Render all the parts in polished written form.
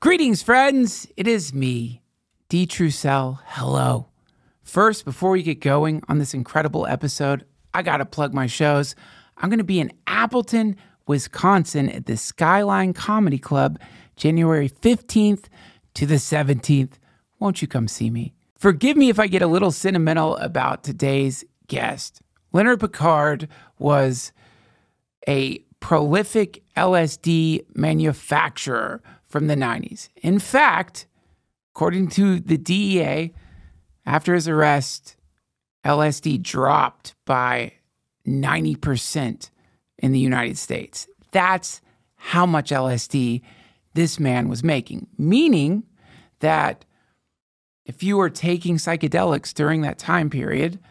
Greetings, friends. It is me, D. Trussell. Hello. First, before we get going on this incredible episode, I got to plug my shows. I'm going to be in Appleton, Wisconsin at the Skyline Comedy Club, January 15th to the 17th. Won't you come see me? Forgive me if I get a little sentimental about today's guest. Leonard Picard was a prolific LSD manufacturer from the 90s. In fact, according to the DEA, after his arrest, LSD dropped by 90% in the United States. That's how much LSD this man was making, meaning that if you were taking psychedelics during that time period,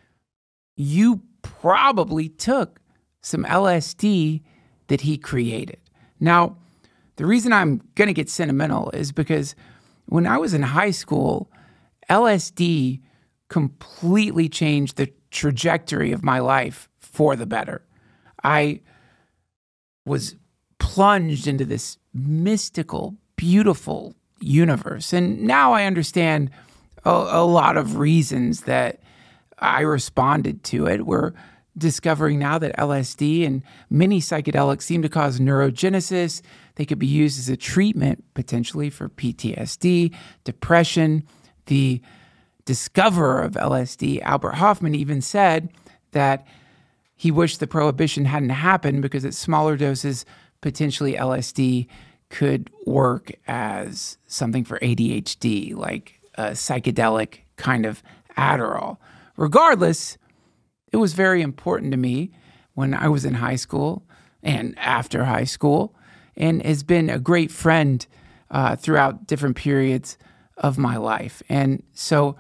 you probably took some LSD that he created. Now, the reason I'm going to get sentimental is because when I was in high school, LSD completely changed the trajectory of my life for the better. I was plunged into this mystical, beautiful universe. And now I understand a lot of reasons that I responded to it. We're discovering now that LSD and many psychedelics seem to cause neurogenesis. They could be used as a treatment potentially for PTSD, depression. The discoverer of LSD, Albert Hofmann, even said that he wished the prohibition hadn't happened because at smaller doses, potentially LSD could work as something for ADHD, like a psychedelic kind of Adderall. Regardless, it was very important to me when I was in high school and after high school, and has been a great friend throughout different periods of my life. And so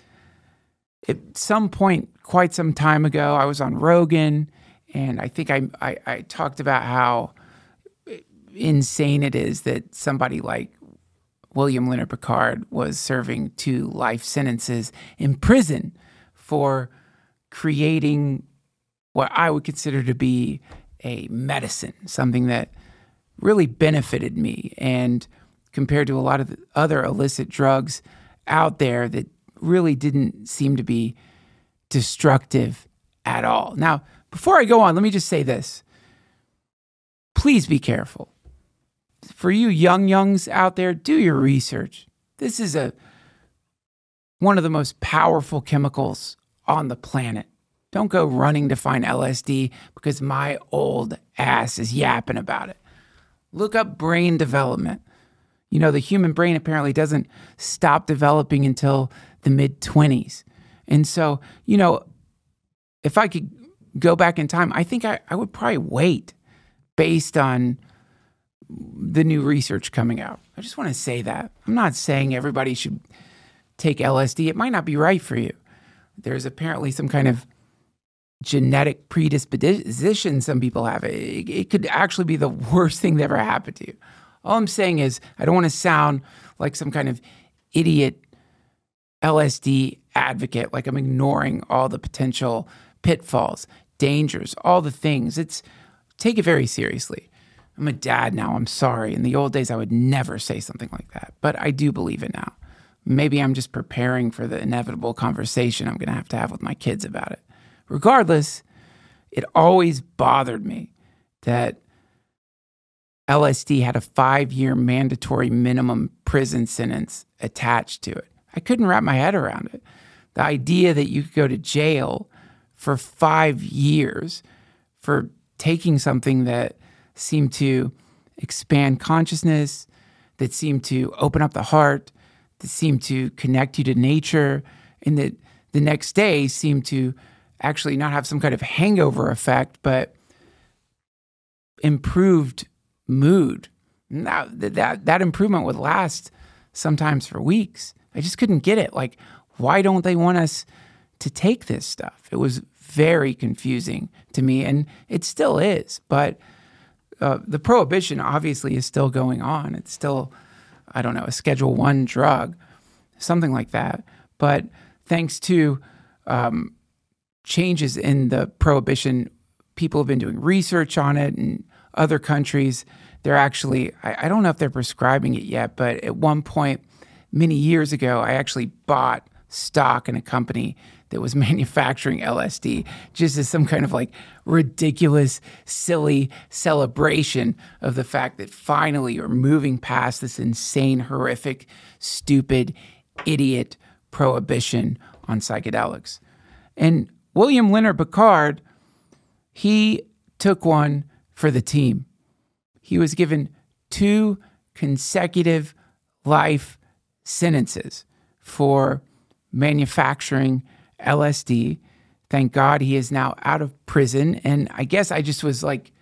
at some point, quite some time ago, I was on Rogan, and I think I talked about how insane it is that somebody like William Leonard Picard was serving 2 life sentences in prison for creating what I would consider to be a medicine, something that really benefited me, and compared to a lot of the other illicit drugs out there that really didn't seem to be destructive at all. Now, before I go on, let me just say this. Please be careful. For you youngs out there, do your research. This is one of the most powerful chemicals on the planet. Don't go running to find LSD because my old ass is yapping about it. Look up brain development. You know, the human brain apparently doesn't stop developing until the mid-20s. And so, you know, if I could go back in time, I think I would probably wait based on the new research coming out. I just want to say that. I'm not saying everybody should take LSD. It might not be right for you. There's apparently some kind of genetic predisposition some people have. It could actually be the worst thing that ever happened to you. All I'm saying is I don't want to sound like some kind of idiot LSD advocate, like I'm ignoring all the potential pitfalls, dangers, all the things. Take it very seriously. I'm a dad now. I'm sorry. In the old days, I would never say something like that, but I do believe it now. Maybe I'm just preparing for the inevitable conversation I'm going to have with my kids about it. Regardless, it always bothered me that LSD had a 5-year mandatory minimum prison sentence attached to it. I couldn't wrap my head around it. The idea that you could go to jail for 5 years for taking something that seemed to expand consciousness, that seemed to open up the heart, that seemed to connect you to nature, and that the next day seemed to actually not have some kind of hangover effect, but improved mood. Now, that improvement would last sometimes for weeks. I just couldn't get it. Like, why don't they want us to take this stuff? It was very confusing to me, and it still is. But the prohibition obviously is still going on. It's still, I don't know, a Schedule I drug, something like that. But thanks to changes in the prohibition, people have been doing research on it in other countries they're actually, I don't know if they're prescribing it yet, but at one point, many years ago, I actually bought stock in a company that was manufacturing LSD just as some kind of like ridiculous, silly celebration of the fact that finally we're moving past this insane, horrific, stupid, idiot prohibition on psychedelics. And William Leonard Picard, he took one for the team. He was given 2 consecutive life sentences for manufacturing LSD. Thank God he is now out of prison. And I guess I just was like,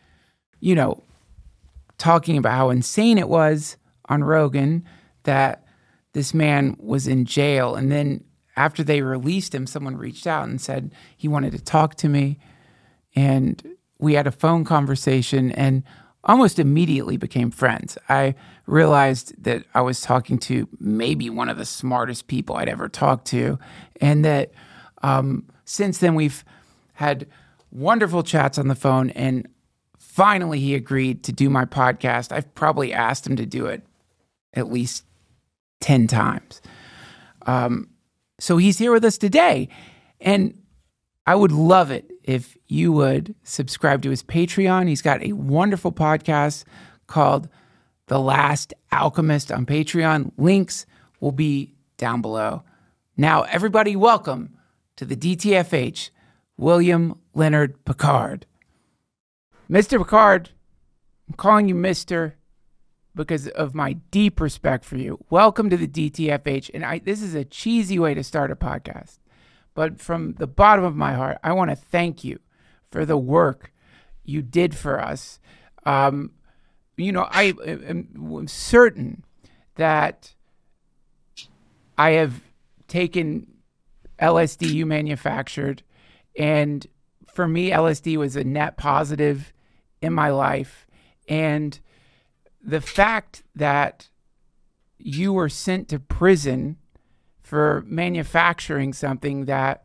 talking about how insane it was on Rogan that this man was in jail. And then after they released him, someone reached out and said he wanted to talk to me. And we had a phone conversation and almost immediately became friends. I realized that I was talking to maybe one of the smartest people I'd ever talked to, and that since then we've had wonderful chats on the phone, and finally he agreed to do my podcast. I've probably asked him to do it at least 10 times. So he's here with us today, and I would love it if you would subscribe to his Patreon. He's got a wonderful podcast called The Last Alchemist on Patreon. Links will be down below. Now, everybody, welcome to the DTFH, William Leonard Picard. Mr. Picard, I'm calling you Mr. because of my deep respect for you. Welcome to the DTFH. And this is a cheesy way to start a podcast, but from the bottom of my heart, I want to thank you for the work you did for us. I am certain that I have taken LSD you manufactured, and for me, LSD was a net positive in my life. And the fact that you were sent to prison for manufacturing something that,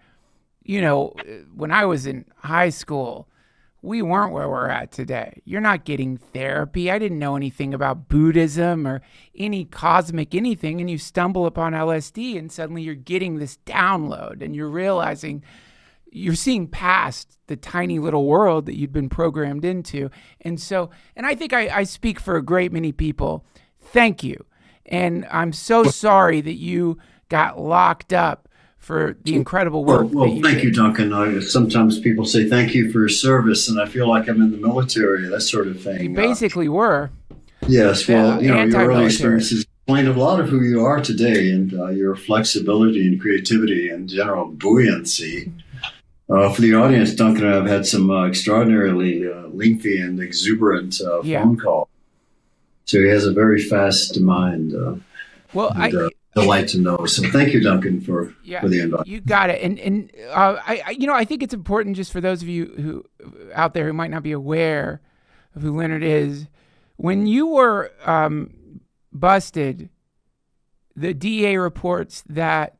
when I was in high school, we weren't where we're at today. You're not getting therapy. I didn't know anything about Buddhism or any cosmic anything. And you stumble upon LSD and suddenly you're getting this download and you're realizing you're seeing past the tiny little world that you'd been programmed into. And I think I speak for a great many people. Thank you. And I'm so sorry that you got locked up for the incredible work. Well, thank you, Duncan. Sometimes people say thank you for your service, and I feel like I'm in the military, that sort of thing. You basically were. Yes, well, your early experiences explain a lot of who you are today, and your flexibility and creativity and general buoyancy. For the audience, Duncan and I have had some extraordinarily lengthy and exuberant phone calls. So he has a very fast mind. Delight to know. So thank you, Duncan, for the invite. You got it. And I think it's important just for those of you who out there who might not be aware of who Leonard is. When you were busted, the DEA reports that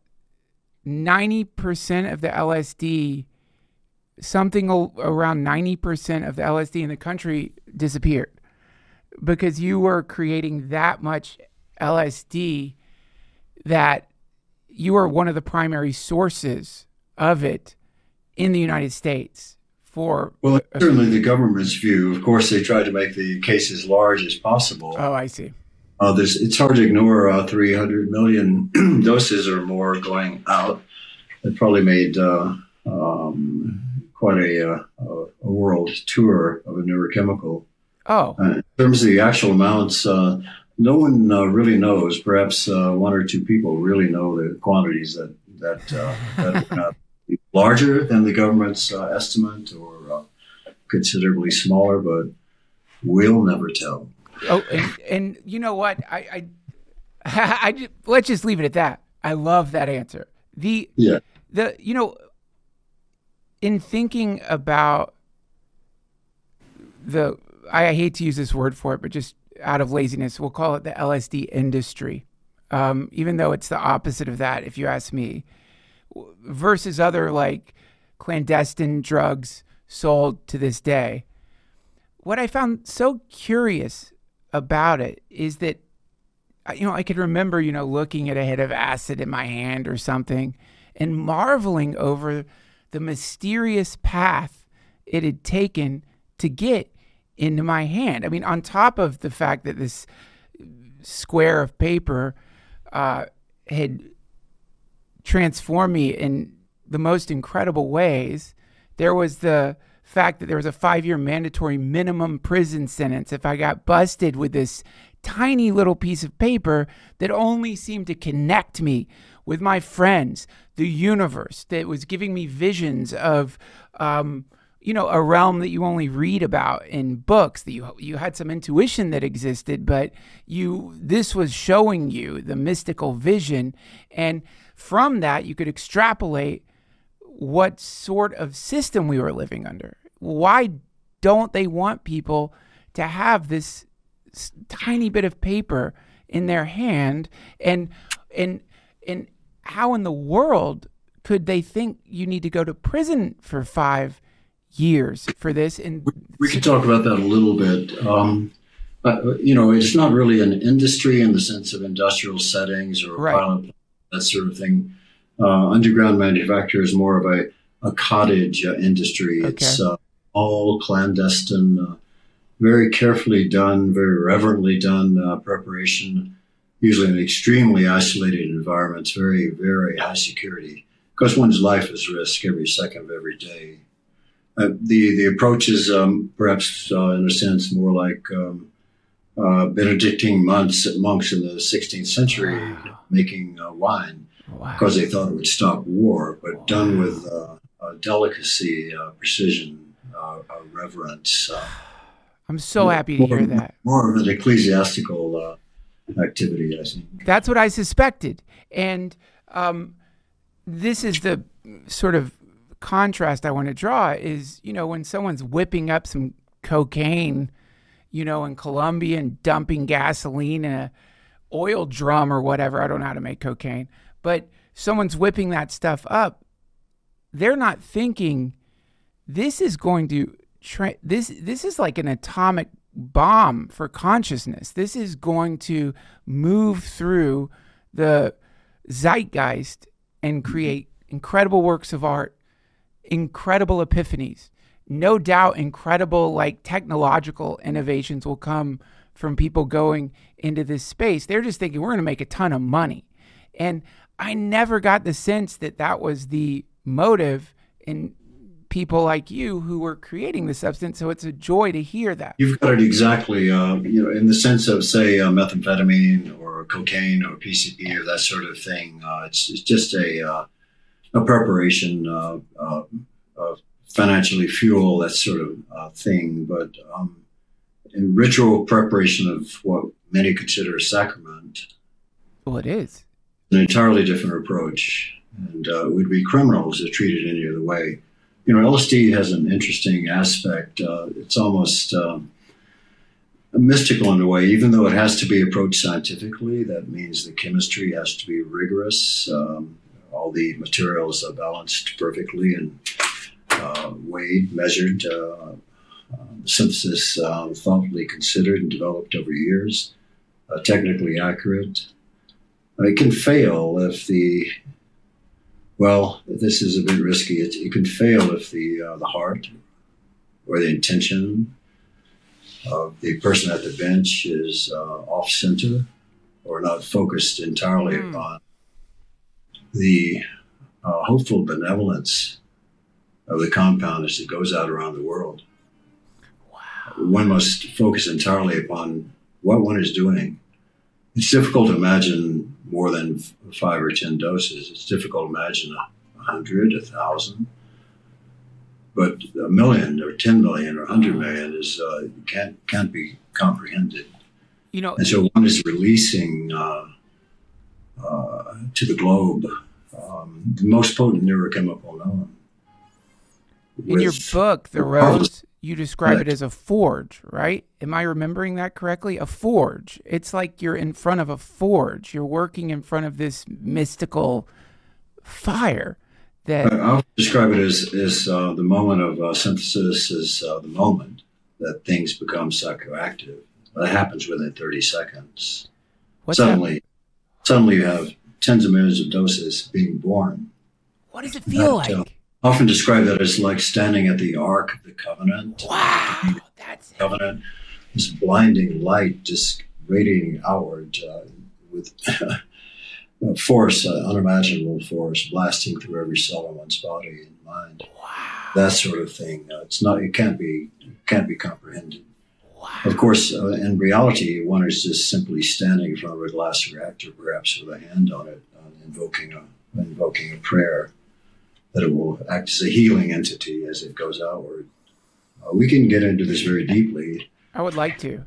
90% of the LSD, something around 90% of the LSD in the country disappeared because you were creating that much LSD that you were one of the primary sources of it in the United States. Well, certainly the government's view. Of course, they tried to make the case as large as possible. Oh, I see. It's hard to ignore 300 million doses or more going out. It probably made quite a world tour of a neurochemical. Oh. In terms of the actual amounts, no one really knows. Perhaps one or two people really know the quantities that are not larger than the government's estimate or considerably smaller, but we'll never tell. Oh, and you know what? I let's just leave it at that. I love that answer. In thinking about I hate to use this word for it, but just out of laziness, we'll call it the LSD industry, even though it's the opposite of that, if you ask me, versus other like clandestine drugs sold to this day. What I found so curious about it is that, I could remember, looking at a hit of acid in my hand or something and marveling over the mysterious path it had taken to get into my hand. I mean, on top of the fact that this square of paper had transformed me in the most incredible ways, there was the fact that there was a 5-year mandatory minimum prison sentence if I got busted with this tiny little piece of paper that only seemed to connect me with my friends, the universe, that was giving me visions of, a realm that you only read about in books, that you had some intuition that existed, but this was showing you the mystical vision. And from that, you could extrapolate what sort of system we were living under. Why don't they want people to have this tiny bit of paper in their hand? And how in the world could they think you need to go to prison for 5 years for this? And we could talk about that a little bit. It's not really an industry in the sense of industrial settings or pilot, that sort of thing. Underground manufacture is more of a cottage industry. Okay. It's all clandestine, very carefully done, very reverently done preparation, usually in extremely isolated environments, very, very high security, because one's life is risk every second of every day. The approach is perhaps, in a sense, more like Benedictine monks in the 16th century making wine because they thought it would stop war, but done with delicacy, precision, reverence. I'm so happy to hear that. More of an ecclesiastical activity, I think. That's what I suspected. And this is the sort of contrast I want to draw is, when someone's whipping up some cocaine, in Colombia and dumping gasoline in a oil drum or whatever. I don't know how to make cocaine, but someone's whipping that stuff up. They're not thinking this is going to this is like an atomic bomb for consciousness. This is going to move through the zeitgeist and create incredible works of art, incredible epiphanies. No doubt incredible technological innovations will come from people going into this space. They're just thinking we're going to make a ton of money. And I never got the sense that that was the motive in people like you who were creating the substance. So it's a joy to hear that. You've got it exactly, in the sense of, say, methamphetamine or cocaine or PCP or that sort of thing. It's just a preparation of financially fuel, that sort of thing. But in ritual preparation of what many consider a sacrament. Well, it is. An entirely different approach. And it would be criminal to treat it any other way. LSD has an interesting aspect. It's almost mystical in a way, even though it has to be approached scientifically. That means the chemistry has to be rigorous. All the materials are balanced perfectly and weighed, measured, synthesis thoughtfully considered and developed over years, technically accurate. It can fail if this is a bit risky. It can fail if the heart or the intention of the person at the bench is off center or not focused entirely upon the hopeful benevolence of the compound as it goes out around the world. Wow. One must focus entirely upon what one is doing. It's difficult to imagine more than 5 or 10 doses. It's difficult to imagine 100, 1,000. But 1 million or 10 million or 100 million is can't be comprehended. And so one is releasing to the globe the most potent neurochemical known. In your book, The Rose, you describe it as a forge, right? Am I remembering that correctly? A forge. It's like you're in front of a forge. You're working in front of this mystical fire. I'll describe it as the moment of synthesis is the moment that things become psychoactive. That happens within 30 seconds. What's Suddenly you have tens of millions of doses being born. What does it feel like? I often describe that as like standing at the Ark of the Covenant. Wow, that's it. Covenant, this blinding light just radiating outward with force, unimaginable force, blasting through every cell in one's body and mind. Wow. That sort of thing. It can't be comprehended. Wow. Of course, in reality, one is just simply standing in front of a glass reactor, perhaps with a hand on it, invoking a prayer that it will act as a healing entity as it goes outward. We can get into this very deeply. I would like to.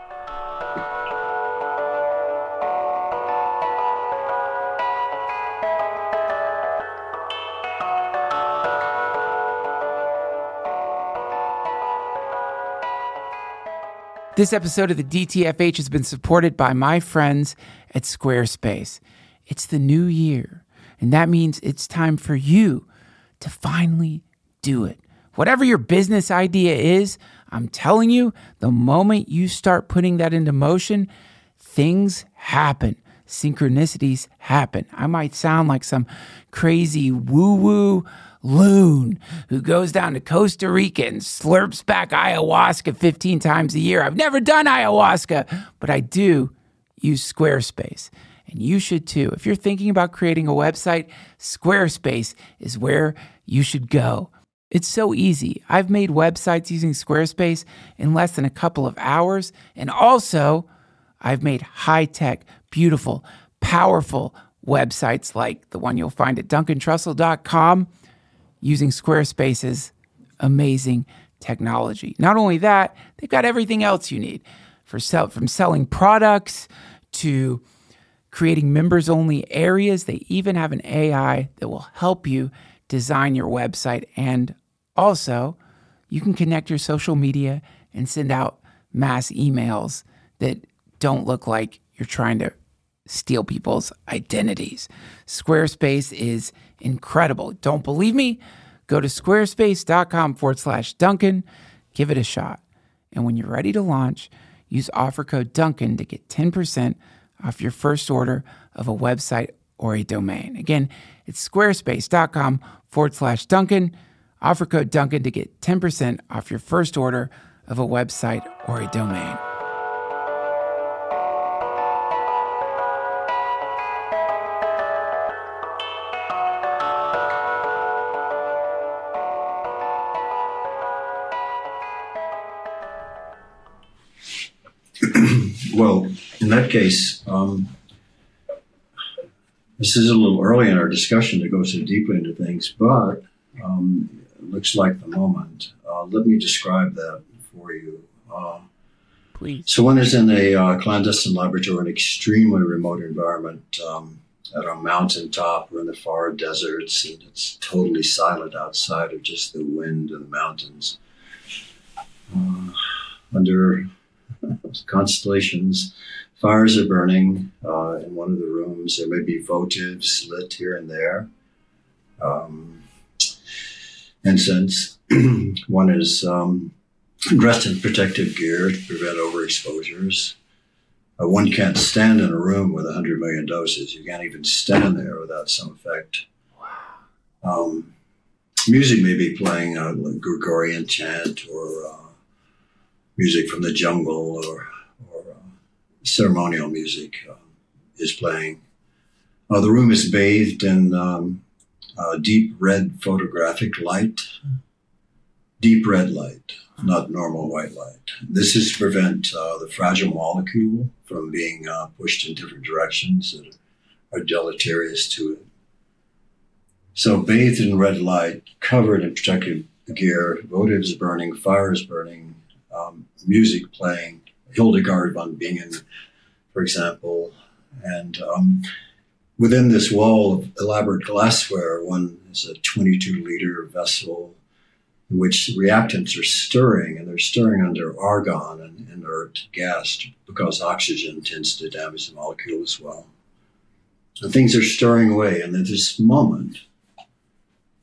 This episode of the DTFH has been supported by my friends at Squarespace. It's the new year, and that means it's time for you to finally do it. Whatever your business idea is, I'm telling you, the moment you start putting that into motion, things happen. Synchronicities happen. I might sound like some crazy woo-woo loon who goes down to Costa Rica and slurps back ayahuasca 15 times a year. I've never done ayahuasca, but I do use Squarespace. And you should too. If you're thinking about creating a website, Squarespace is where you should go. It's so easy. I've made websites using Squarespace in less than a couple of hours. And also, I've made high-tech, beautiful, powerful websites like the one you'll find at DuncanTrussell.com using Squarespace's amazing technology. Not only that, they've got everything else you need from selling products to creating members-only areas. They even have an AI that will help you design your website. And also, you can connect your social media and send out mass emails that don't look like you're trying to steal people's identities. Squarespace is incredible. Don't believe me? Go to squarespace.com/Duncan. Give it a shot. And when you're ready to launch, use offer code Duncan to get 10% off your first order of a website or a domain. Again, it's squarespace.com/Duncan. Offer code Duncan to get 10% off your first order of a website or a domain. Well, in that case, this is a little early in our discussion to go so deeply into things, but it looks like the moment. Let me describe that for you. Please. So one is in a clandestine laboratory in an extremely remote environment at a mountaintop or in the far deserts, and it's totally silent outside of just the wind and the mountains. Under constellations, fires are burning in one of the rooms. There may be votives lit here and there. Incense. One is dressed in protective gear to prevent overexposures. One can't stand in a room with 100 million doses. You can't even stand there without some effect. Music may be playing a Gregorian chant or music from the jungle or ceremonial music is playing. The room is bathed in deep red photographic light. Deep red light, not normal white light. This is to prevent the fragile molecule from being pushed in different directions that are deleterious to it. So bathed in red light, covered in protective gear, votives burning, fires burning, music playing, Hildegard von Bingen, for example. And within this wall of elaborate glassware, one is a 22-liter vessel in which reactants are stirring, and they're stirring under argon and inert gas because oxygen tends to damage the molecule as well. And things are stirring away, and there's this moment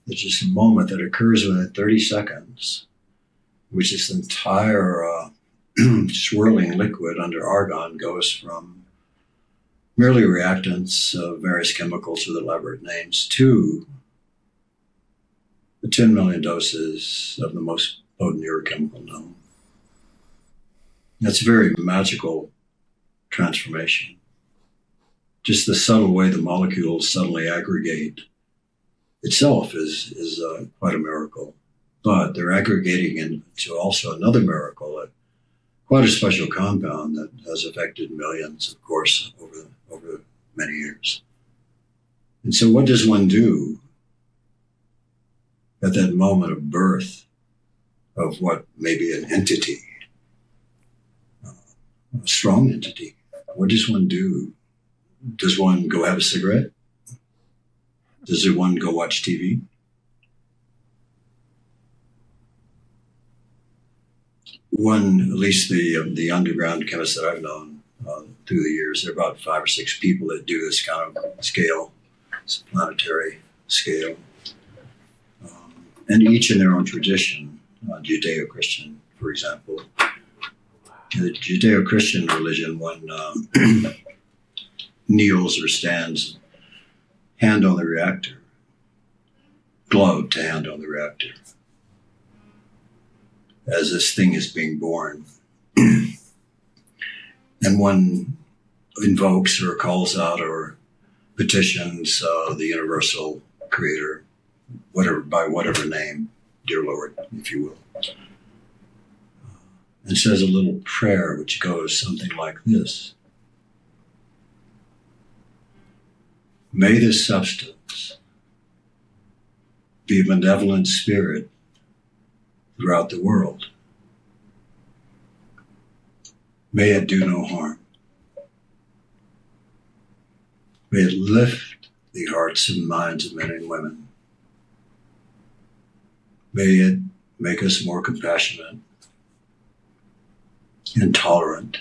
that occurs within 30 seconds, which is the entire swirling liquid under argon goes from merely reactants of various chemicals with elaborate names to the 10 million doses of the most potent neurochemical known. That's a very magical transformation. Just the subtle way the molecules suddenly aggregate itself is quite a miracle. But they're aggregating into also another miracle, quite a special compound that has affected millions, of course, over many years. And so what does one do at that moment of birth of what may be an entity, a strong entity? What does one do? Does one go have a cigarette? Does one go watch TV? One, at least the underground chemists that I've known through the years, there are about 5 or 6 people that do this kind of scale. It's a planetary scale. And each in their own tradition, Judeo-Christian, for example. In the Judeo-Christian religion, one kneels or stands, hand on the reactor, gloved to hand on the reactor, as this thing is being born. And one invokes or calls out or petitions the universal creator, by whatever name, dear Lord, if you will, and says a little prayer which goes something like this. May this substance be a benevolent spirit throughout the world. May it do no harm. May it lift the hearts and minds of men and women. May it make us more compassionate and tolerant.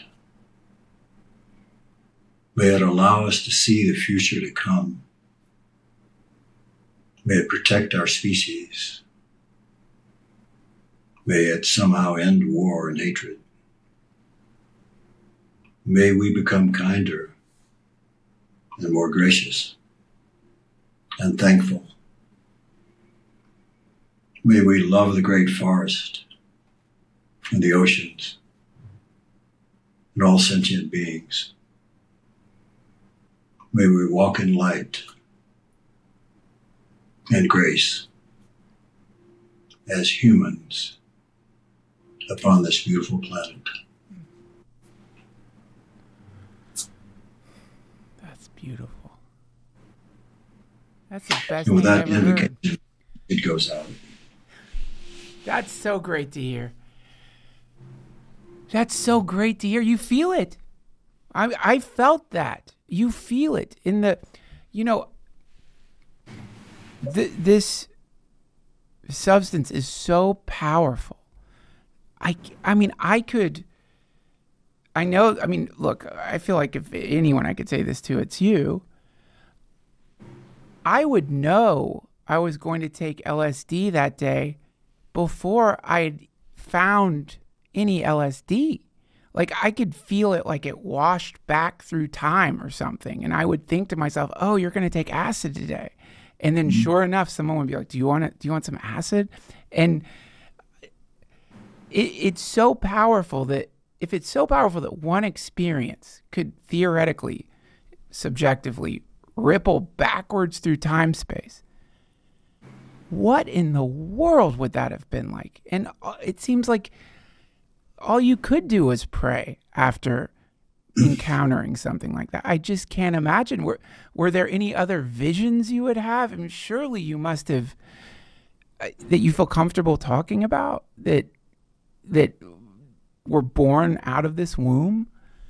May it allow us to see the future to come. May it protect our species. May it somehow end war and hatred. May we become kinder and more gracious and thankful. May we love the great forest and the oceans and all sentient beings. May we walk in light and grace as humans upon this beautiful planet. That's beautiful. That's the best And with thing that I've ever heard. indication, it goes out. That's so great to hear. That's so great to hear. You feel it. I felt that. You feel it in the, this substance is so powerful. Look, I feel like if anyone I could say this to, it's you. I would know I was going to take LSD that day before I had found any LSD. Like I could feel it, like it washed back through time or something. And I would think to myself, oh, you're going to take acid today. And then sure enough, someone would be like, do you want some acid? And it's so powerful that if it's so powerful that one experience could theoretically, subjectively ripple backwards through time space, what in the world would that have been like? And it seems like all you could do was pray after encountering something like that. I just can't imagine. Were there any other visions you would have? I mean, surely you must have, that you feel comfortable talking about, that were born out of this womb?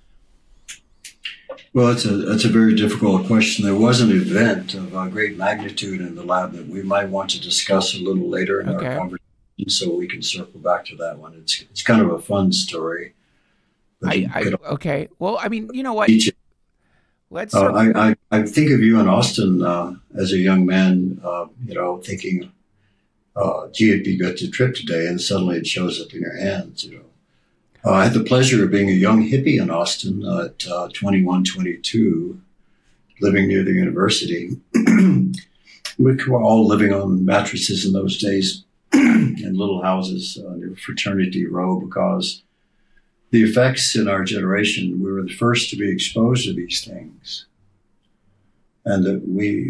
Well, that's a very difficult question. There was an event of great magnitude in the lab that we might want to discuss a little later in our conversation, so we can circle back to that one. It's kind of a fun story. Okay. Well, I mean, you know what? Let's. I think of you in Austin as a young man, thinking, gee, it'd be good to trip today, and suddenly it shows up in your hands, I had the pleasure of being a young hippie in Austin at 21, 22, living near the university. We were all living on mattresses in those days in little houses near Fraternity Row because the effects in our generation, we were the first to be exposed to these things. And that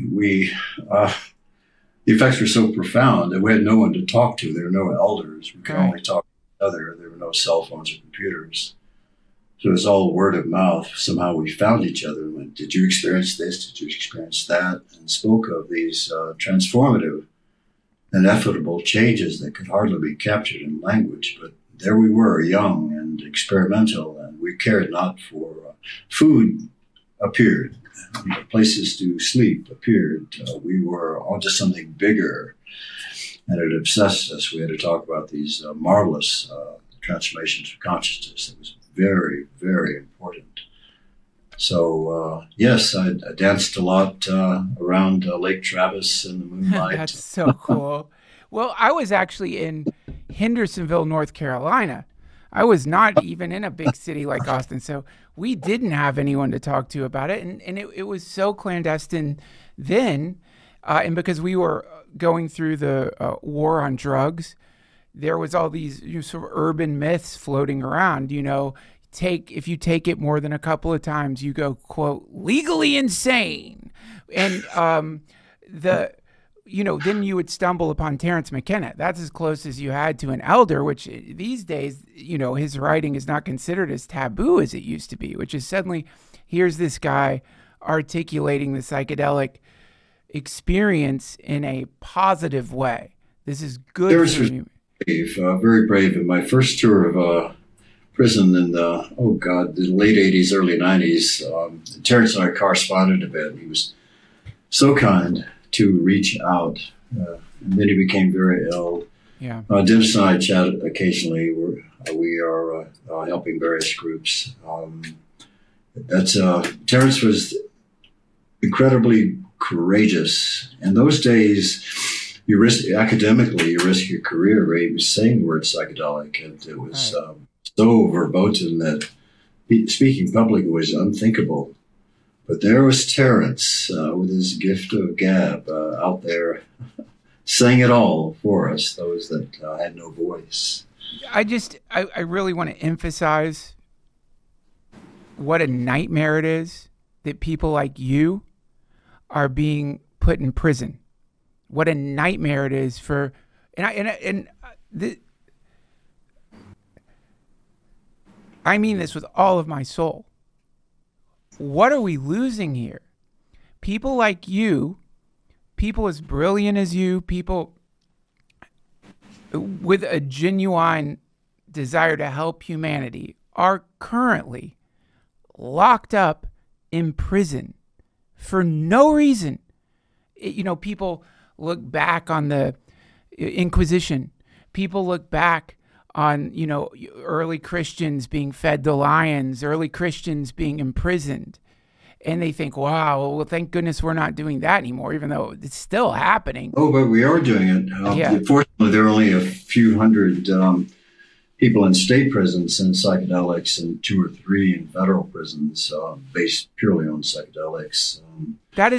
the effects were so profound that we had no one to talk to. There were no elders. We could only talk to each other. There were no cell phones or computers. So it was all word of mouth. Somehow we found each other and went, did you experience this? Did you experience that? And spoke of these transformative, inevitable changes that could hardly be captured in language. But there we were, young and experimental, and we cared not for food appeared. Places to sleep appeared. We were onto something bigger, and it obsessed us. We had to talk about these marvelous transformations of consciousness. It was very, very important. So, yes, I danced a lot around Lake Travis in the moonlight. That's so cool. Well, I was actually in Hendersonville, North Carolina. I was not even in a big city like Austin, so we didn't have anyone to talk to about it, and it was so clandestine then, and because we were going through the war on drugs, there was all these sort of urban myths floating around. If you take it more than a couple of times, you go, quote, legally insane, and then you would stumble upon Terence McKenna. That's as close as you had to an elder, which these days, his writing is not considered as taboo as it used to be, which is suddenly here's this guy articulating the psychedelic experience in a positive way. This is good for you. Very brave. In my first tour of prison in the late 80s, early 90s, Terence and I corresponded a bit. He was so kind to reach out. And then he became very ill. Yeah. Dennis and I chat occasionally. We are helping various groups. Terence was incredibly courageous. In those days, you risk your career. Right? He was saying the word psychedelic, and it was so verboten that speaking public was unthinkable. But there was Terence with his gift of gab out there saying it all for us, those that had no voice. I really want to emphasize what a nightmare it is that people like you are being put in prison. What a nightmare it is for, I mean this with all of my soul. What are we losing here? People like you, people as brilliant as you, people with a genuine desire to help humanity are currently locked up in prison for no reason. People look back on the Inquisition. People look back on, early Christians being fed to lions, early Christians being imprisoned. And they think, wow, well, thank goodness we're not doing that anymore, even though it's still happening. Oh, but we are doing it. Fortunately, there are only a few hundred people in state prisons and psychedelics and 2 or 3 in federal prisons based purely on psychedelics. That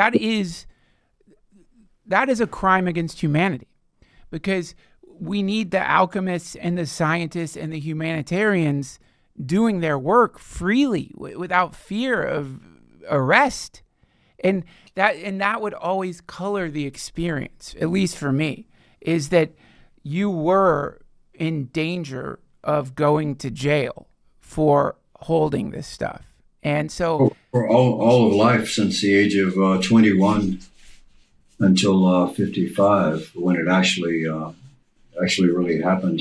is a crime against humanity, because we need the alchemists and the scientists and the humanitarians doing their work freely without fear of arrest. And that would always color the experience, at least for me, is that you were in danger of going to jail for holding this stuff. And so for all of life, since the age of 21 until 55, when it actually really happened.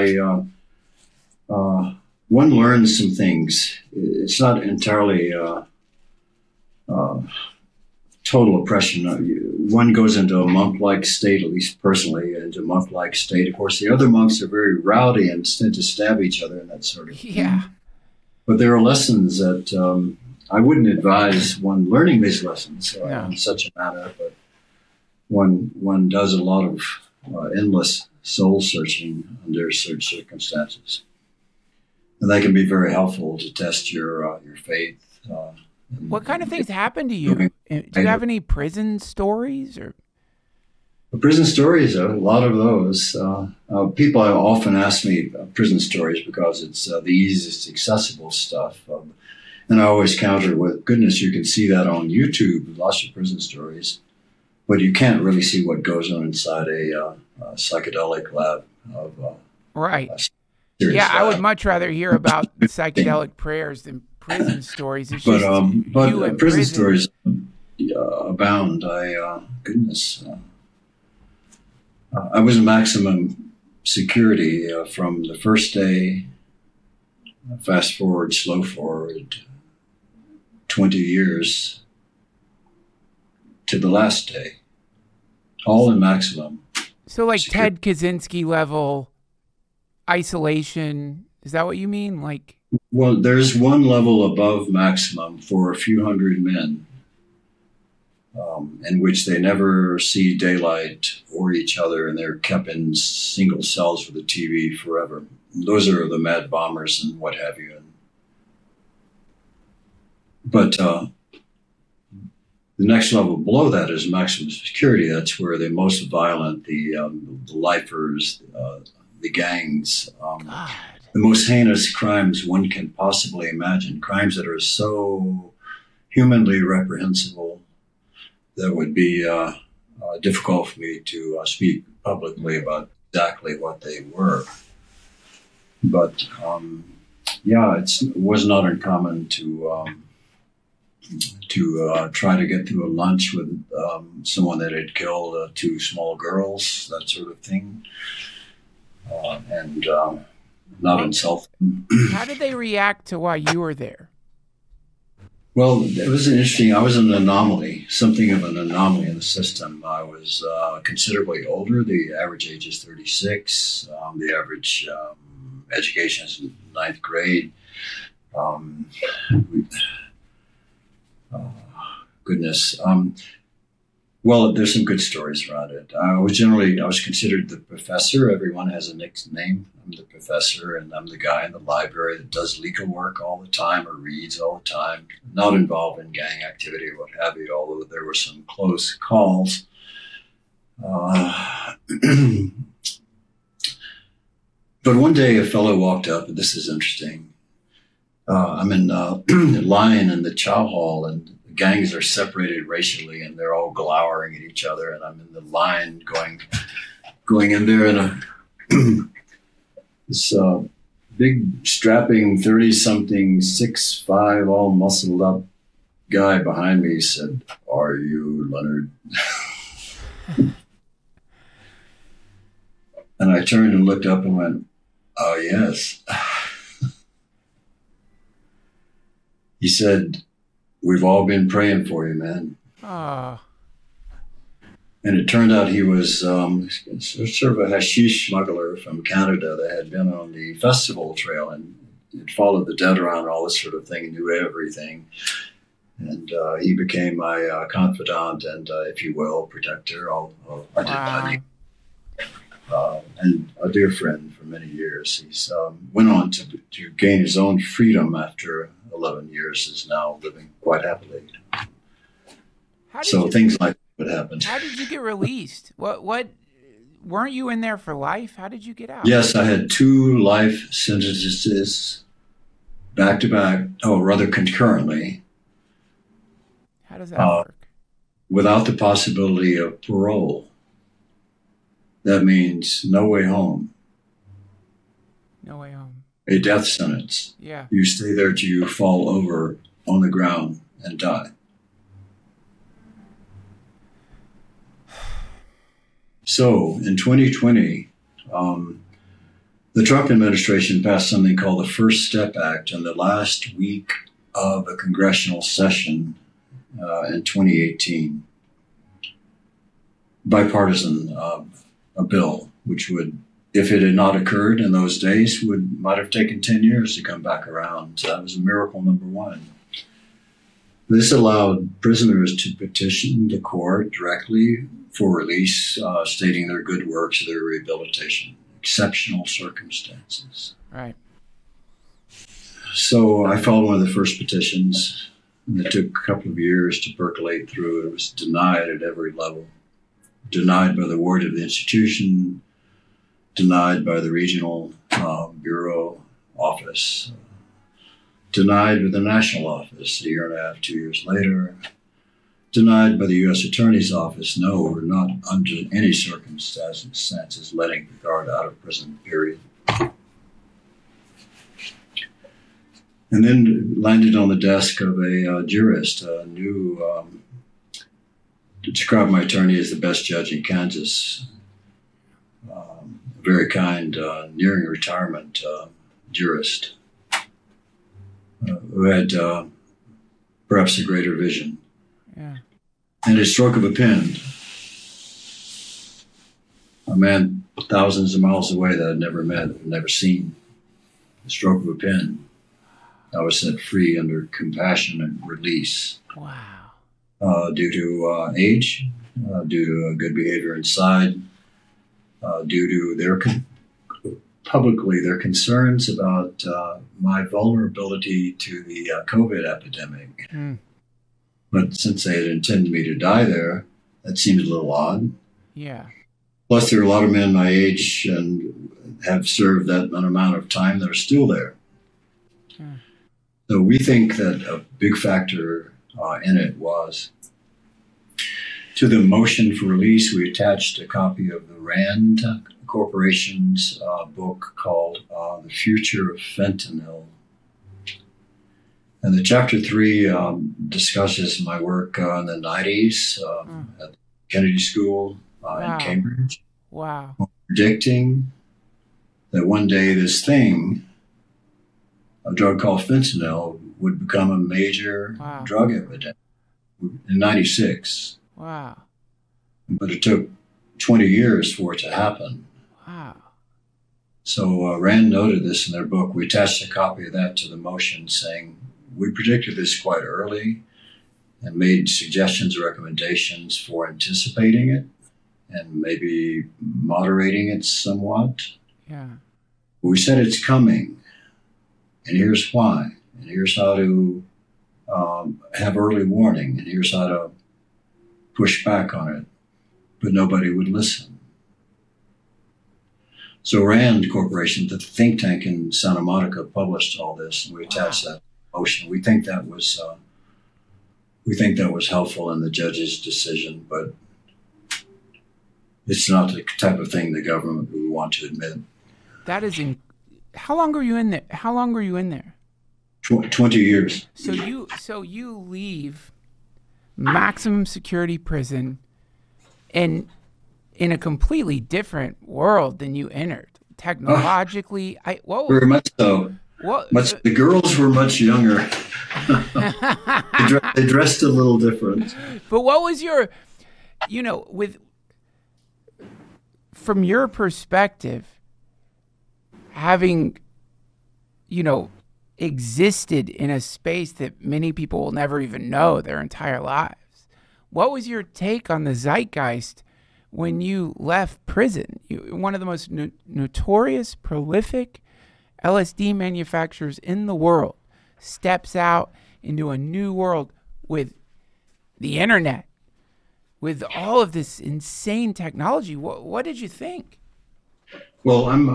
One learns some things. It's not entirely total oppression. One goes into a monk-like state, at least personally, into a monk-like state. Of course, the other monks are very rowdy and tend to stab each other and that sort of thing. Yeah. But there are lessons that I wouldn't advise one learning these lessons in such a manner, but one does a lot of endless soul searching under certain circumstances. And they can be very helpful to test your faith. What kind of things happen to you? Do you have any prison stories or? Prison stories, a lot of those. People often ask me prison stories because it's the easiest accessible stuff. And I always counter with, goodness, you can see that on YouTube, lots of prison stories, but you can't really see what goes on inside a psychedelic lab of right. Yeah, I would much rather hear about psychedelic prayers than prison stories. It's but prison stories abound. Goodness. I was in maximum security from the first day, fast forward, slow forward, 20 years to the last day, all in maximum. So like security. Ted Kaczynski level isolation, is that what you mean? Like, well, there's one level above maximum for a few hundred men. In which they never see daylight or each other, and they're kept in single cells with a TV forever. Those are the mad bombers and what have you. But the next level below that is maximum security. That's where the most violent, the lifers, the gangs, the most heinous crimes one can possibly imagine, crimes that are so humanly reprehensible that would be difficult for me to speak publicly about exactly what they were. But it was not uncommon to try to get through a lunch with someone that had killed two small girls, that sort of thing, and not insult them. How did they react to why you were there? Well, it was interesting. I was an anomaly, something of an anomaly in the system. I was considerably older. The average age is 36. The average education is ninth grade. Goodness. Well, there's some good stories around it. I was considered the professor. Everyone has a nickname. I'm the professor, and I'm the guy in the library that does legal work all the time or reads all the time, not involved in gang activity or what have you, although there were some close calls. But one day a fellow walked up, and this is interesting. I'm in line in the chow hall, and the gangs are separated racially, and they're all glowering at each other, and I'm in the line going in there, and this big strapping 30-something, 6'5", all muscled up guy behind me said, "Are you Leonard?" And I turned and looked up and went, "Oh, yes." He said, "We've all been praying for you, man." And it turned out he was sort of a hashish smuggler from Canada that had been on the festival trail and had followed the dead around and all this sort of thing, and knew everything. And he became my confidant and, if you will, protector. And a dear friend for many years. He's went on to gain his own freedom after 11 years, is now living quite happily. Things like what happened. How did you get released? What weren't you in there for life? How did you get out? Yes, I had 2 life sentences back to back, rather concurrently. How does that work? Without the possibility of parole. That means no way home. No way home. A death sentence. Yeah. You stay there till you fall over on the ground and die. So in 2020, the Trump administration passed something called the First Step Act in the last week of a congressional session in 2018. Bipartisan a bill, which would, if it had not occurred in those days, might have taken 10 years to come back around. So that was a miracle number 1. This allowed prisoners to petition the court directly for release, stating their good works, their rehabilitation, exceptional circumstances. Right. So I filed one of the first petitions, and it took a couple of years to percolate through. It was denied at every level. Denied by the ward of the institution, denied by the regional bureau office, denied by the national office a year and a half, 2 years later, denied by the U.S. Attorney's Office. No, we're not under any circumstances letting Picard out of prison, period. And then landed on the desk of a jurist, a new, described my attorney as the best judge in Kansas. Very kind, nearing retirement jurist who had perhaps a greater vision. Yeah. And a stroke of a pen, a man thousands of miles away that I'd never met, never seen, a stroke of a pen, I was set free under compassionate release. Wow. Due to age, due to good behavior inside, due to their publicly their concerns about my vulnerability to the COVID epidemic. Mm. But since they had intended me to die there, that seemed a little odd. Yeah. Plus, there are a lot of men my age and have served that amount of time that are still there. Mm. So we think that a big factor in it was, to the motion for release, we attached a copy of the RAND Corporation's book called The Future of Fentanyl. And the chapter 3 discusses my work in the 90s at the Kennedy School in Cambridge. Wow. Predicting that one day this thing, a drug called fentanyl, would become a major drug epidemic in 96. Wow. But it took 20 years for it to happen. Wow. So Rand noted this in their book. We attached a copy of that to the motion saying, we predicted this quite early and made suggestions, recommendations for anticipating it and maybe moderating it somewhat. Yeah. We said it's coming, and here's why, and here's how to have early warning, and here's how to push back on it, but nobody would listen. So Rand Corporation, the think tank in Santa Monica, published all this, and we attached that motion. We think that was helpful in the judge's decision, but it's not the type of thing the government would want to admit. That is how long were you in there? 20 years. So you leave maximum security prison and in a completely different world than you entered. Technologically, very much so. The girls were much younger. They dressed a little different. But what was your, from your perspective, having, existed in a space that many people will never even know their entire lives, what was your take on the zeitgeist when you left prison? One of the most notorious, prolific LSD manufacturers in the world steps out into a new world with the internet, with all of this insane technology. What did you think? Well, I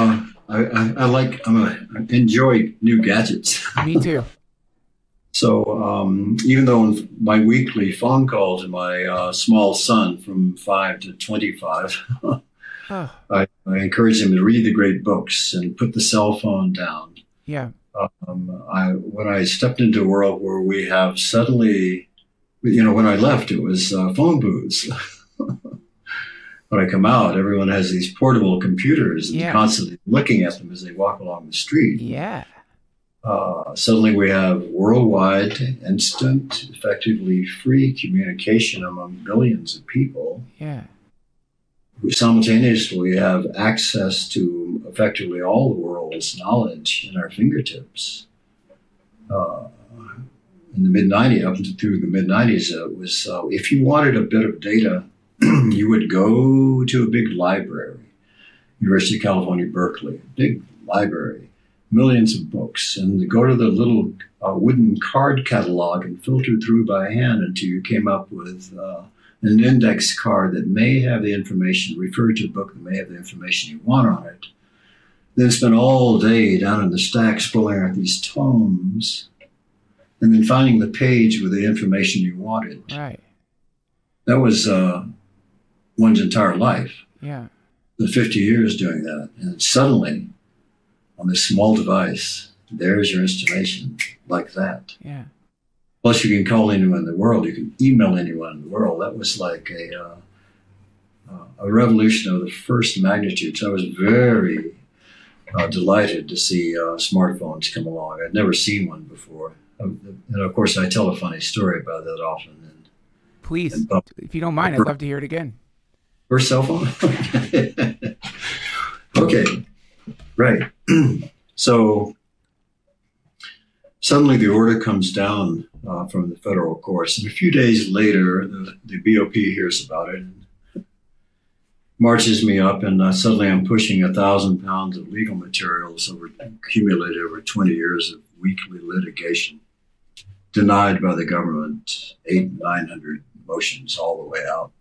enjoy new gadgets. Me too. So even though on my weekly phone call to my small son from 5 to 25, I encourage him to read the great books and put the cell phone down. Yeah. When I stepped into a world where we have suddenly, when I left, it was phone booths. When I come out, everyone has these portable computers and constantly looking at them as they walk along the street. Yeah. Suddenly we have worldwide, instant, effectively free communication among billions of people. Yeah. We simultaneously have access to effectively all the world's knowledge in our fingertips. In the mid-90s, up through the mid-90s, it was if you wanted a bit of data, you would go to a big library, University of California, Berkeley, big library, millions of books, and go to the little wooden card catalog and filter through by hand until you came up with an index card that may have the information, refer to a book that may have the information you want on it. Then spend all day down in the stack spooling out these tomes, and then finding the page with the information you wanted. Right. That was one's entire life. Yeah. The 50 years doing that. And suddenly, on this small device, there's your installation like that. Yeah. Plus, you can call anyone in the world. You can email anyone in the world. That was like a revolution of the first magnitude. So I was very delighted to see smartphones come along. I'd never seen one before. And of course, I tell a funny story about that often. Please, if you don't mind, I'd love to hear it again. First cell phone? Okay, right. So suddenly the order comes down from the federal courts, and a few days later, the BOP hears about it and marches me up, and suddenly I'm pushing 1,000 pounds of legal materials accumulated over 20 years of weekly litigation, denied by the government, 900 motions all the way out.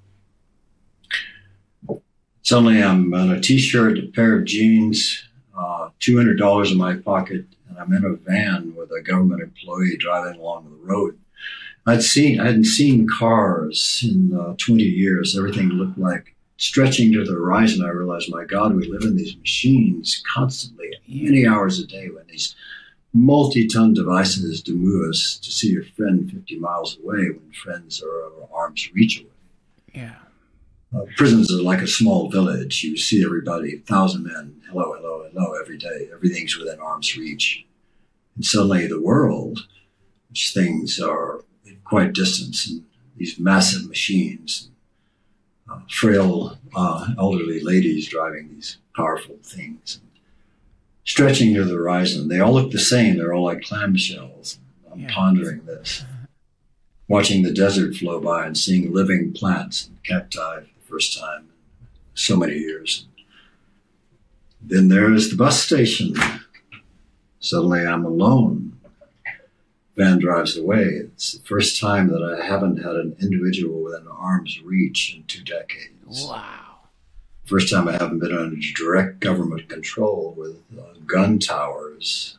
Suddenly I'm on a t-shirt, a pair of jeans, $200 in my pocket, and I'm in a van with a government employee driving along the road. I hadn't seen cars in 20 years. Everything looked like stretching to the horizon. I realized, my God, we live in these machines constantly, many hours a day, when these multi-ton devices to move us to see your friend 50 miles away when friends are arm's reach away. Yeah. Prisons are like a small village. You see everybody, 1,000 men, hello, hello, hello, every day. Everything's within arm's reach. And suddenly the world, which things are at quite distance, and these massive machines, frail elderly ladies driving these powerful things, stretching to the horizon. They all look the same. They're all like clamshells. I'm pondering this, watching the desert flow by and seeing living plants and cacti for the first time in so many years. Then there is the bus station. Suddenly I'm alone. Van drives away. It's the first time that I haven't had an individual within arm's reach in 2 decades. Wow. First time I haven't been under direct government control with gun towers.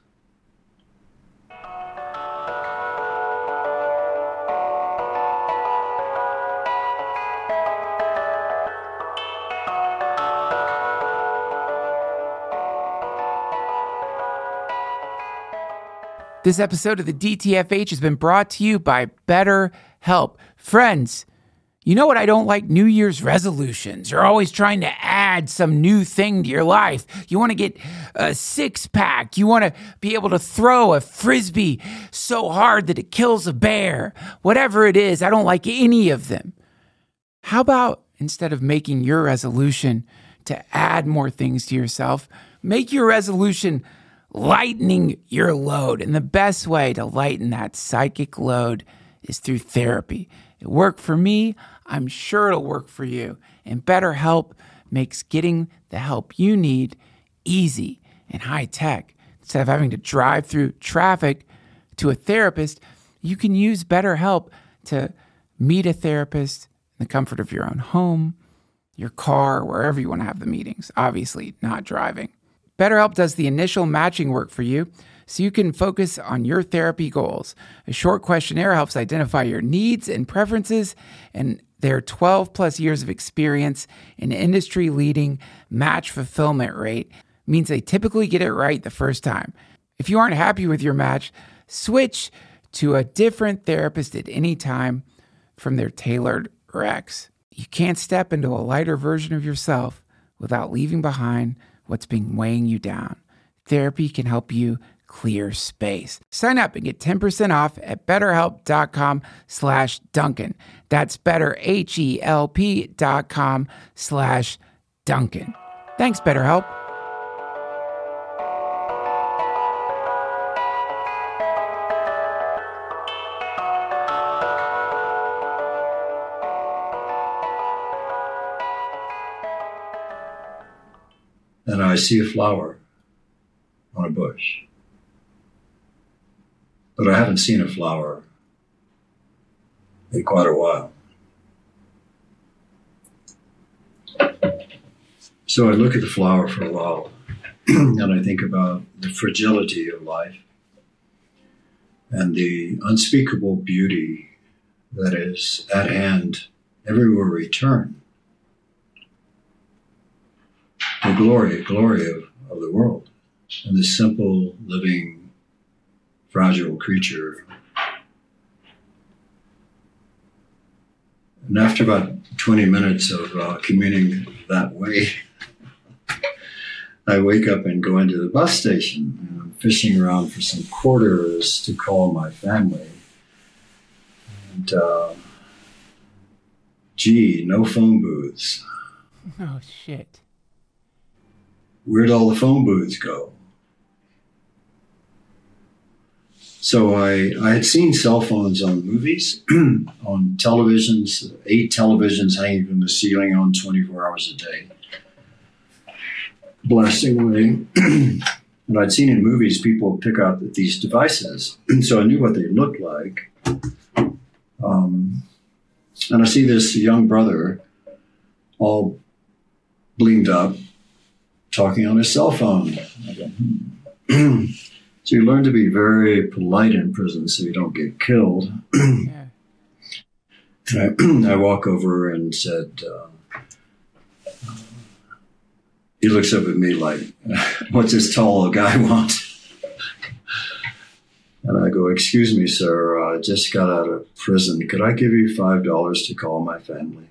This episode of the DTFH has been brought to you by BetterHelp. Friends, you know what I don't like? New Year's resolutions. You're always trying to add some new thing to your life. You want to get a six-pack. You want to be able to throw a Frisbee so hard that it kills a bear. Whatever it is, I don't like any of them. How about instead of making your resolution to add more things to yourself, make your resolution lightening your load. And the best way to lighten that psychic load is through therapy. It worked for me. I'm sure it'll work for you. And BetterHelp makes getting the help you need easy and high tech. Instead of having to drive through traffic to a therapist, you can use BetterHelp to meet a therapist in the comfort of your own home, your car, wherever you want to have the meetings. Obviously, not driving. BetterHelp does the initial matching work for you so you can focus on your therapy goals. A short questionnaire helps identify your needs and preferences, and their 12 plus years of experience and industry-leading match fulfillment rate means they typically get it right the first time. If you aren't happy with your match, switch to a different therapist at any time from their tailored recs. You can't step into a lighter version of yourself without leaving behind what's been weighing you down. Therapy can help you clear space. Sign up and get 10% off at betterhelp.com/Duncan. That's betterhelp.com/Duncan. Thanks, BetterHelp. And I see a flower on a bush. But I haven't seen a flower in quite a while. So I look at the flower for a while, and I think about the fragility of life and the unspeakable beauty that is at hand everywhere we turn. The glory of the world and this simple, living, fragile creature. And after about 20 minutes of communing that way, I wake up and go into the bus station. And I'm fishing around for some quarters to call my family. And, no phone booths. Oh, shit. Where'd all the phone booths go? So I had seen cell phones on movies, on televisions, 8 televisions hanging from the ceiling on 24 hours a day, blasting away. And I'd seen in movies people pick out these devices, so I knew what they looked like. And I see this young brother, all bleamed up, talking on his cell phone. I go, So you learn to be very polite in prison so you don't get killed. Yeah. I walk over and said, he looks up at me like, what's this tall guy want? And I go, excuse me, sir, I just got out of prison. Could I give you $5 to call my family?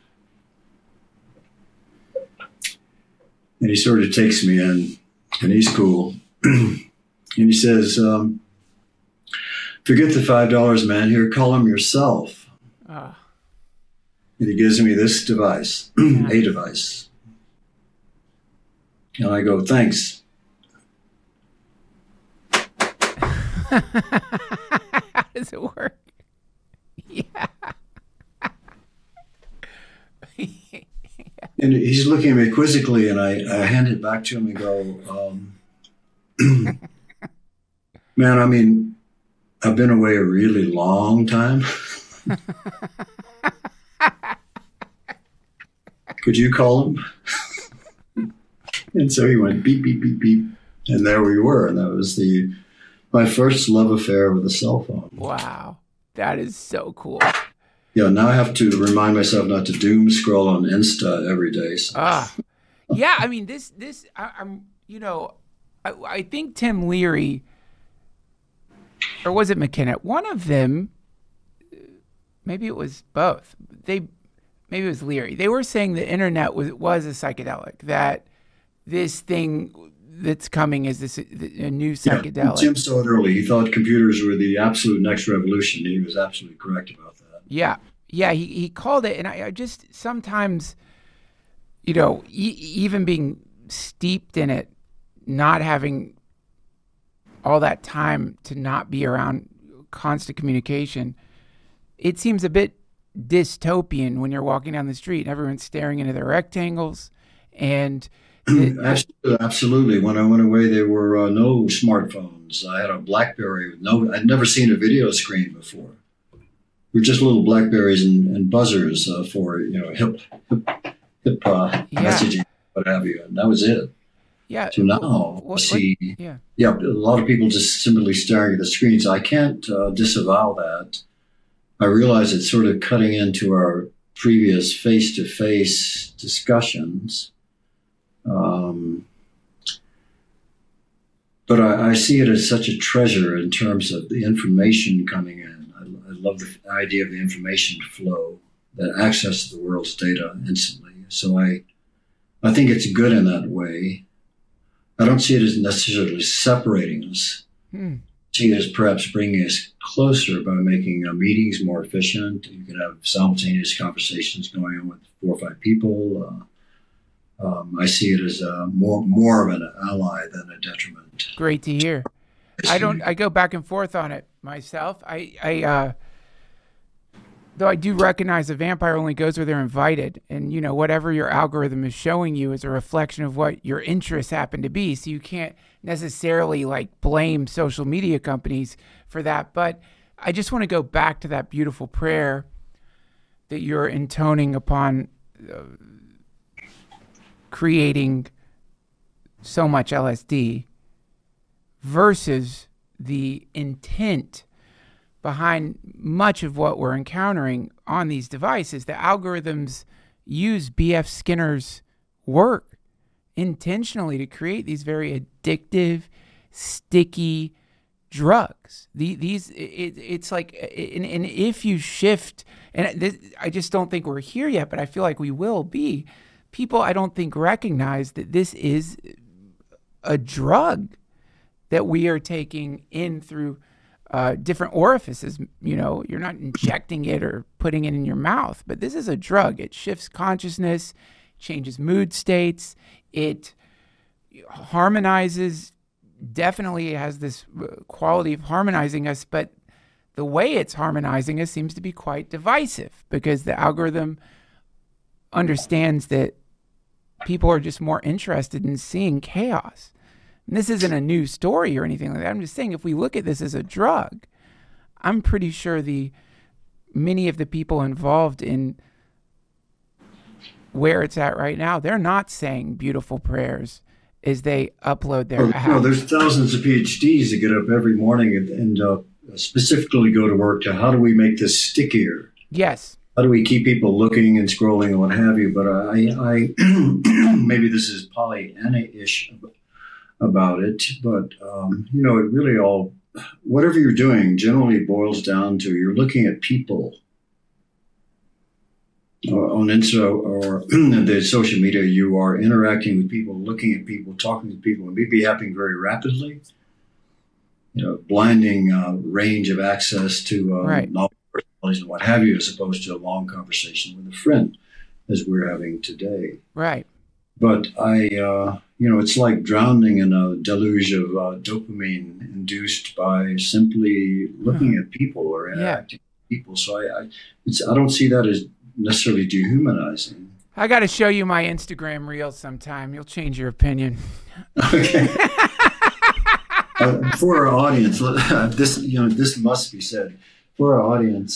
And he sort of takes me in, and he's cool. And he says, forget the $5, man. Here, call him yourself. And he gives me this device, a device. And I go, thanks. How does it work? Yeah. And he's looking at me quizzically, and I hand it back to him and go, man, I mean, I've been away a really long time. Could you call him? And so he went beep, beep, beep, beep. And there we were. And that was my first love affair with a cell phone. Wow. That is so cool. Yeah, now I have to remind myself not to doom scroll on Insta every day. So. Yeah, I mean, I think Tim Leary, or was it McKenna? One of them, maybe it was both. Maybe it was Leary. They were saying the internet was a psychedelic, that this thing that's coming is a new psychedelic. Yeah, Jim saw it early. He thought computers were the absolute next revolution. He was absolutely correct about that. Yeah. Yeah, he called it, and I just sometimes, even being steeped in it, not having all that time to not be around constant communication, it seems a bit dystopian when you're walking down the street and everyone's staring into their rectangles. And absolutely. When I went away, there were no smartphones. I had a BlackBerry I'd never seen a video screen before. Were just little Blackberries and buzzers for hip messaging, what have you, and that was it. Yeah. So now a lot of people just simply staring at the screens. I can't disavow that. I realize it's sort of cutting into our previous face-to-face discussions, but I see it as such a treasure in terms of the information coming in. I love the idea of the information flow that accesses the world's data instantly. So I think it's good in that way. I don't see it as necessarily separating us. I see it as perhaps bringing us closer by making meetings more efficient. You can have simultaneous conversations going on with 4 or 5 people. I see it as more of an ally than a detriment. Great to hear. I go back and forth on it myself. Though I do recognize a vampire only goes where they're invited. And, whatever your algorithm is showing you is a reflection of what your interests happen to be. So you can't necessarily blame social media companies for that. But I just want to go back to that beautiful prayer that you're intoning upon creating so much LSD versus the intent behind much of what we're encountering on these devices. The algorithms use B.F. Skinner's work intentionally to create these very addictive, sticky drugs. It's like, and if you shift, I just don't think we're here yet, but I feel like we will be. People, I don't think, recognize that this is a drug that we are taking in through different orifices. You're not injecting it or putting it in your mouth, but this is a drug. It shifts consciousness, changes mood states. It harmonizes, definitely has this quality of harmonizing us, but the way it's harmonizing us seems to be quite divisive because the algorithm understands that people are just more interested in seeing chaos. And this isn't a new story or anything like that. I'm just saying, if we look at this as a drug, I'm pretty sure many of the people involved in where it's at right now, they're not saying beautiful prayers as they upload their apps. No, there's thousands of PhDs that get up every morning and specifically go to work to how do we make this stickier? Yes. How do we keep people looking and scrolling and what have you? But I maybe this is Pollyanna-ish about it, but it really all, whatever you're doing generally boils down to you're looking at people on Insta or the social media. You are interacting with people, looking at people, talking to people, and maybe happening very rapidly. Blinding range of access to knowledge, personalities, and what have you, as opposed to a long conversation with a friend, as we're having today. Right. But it's like drowning in a deluge of dopamine induced by simply looking at people or interacting with people. So I don't see that as necessarily dehumanizing. I got to show you my Instagram reel sometime. You'll change your opinion. Okay. For our audience, this must be said. For our audience,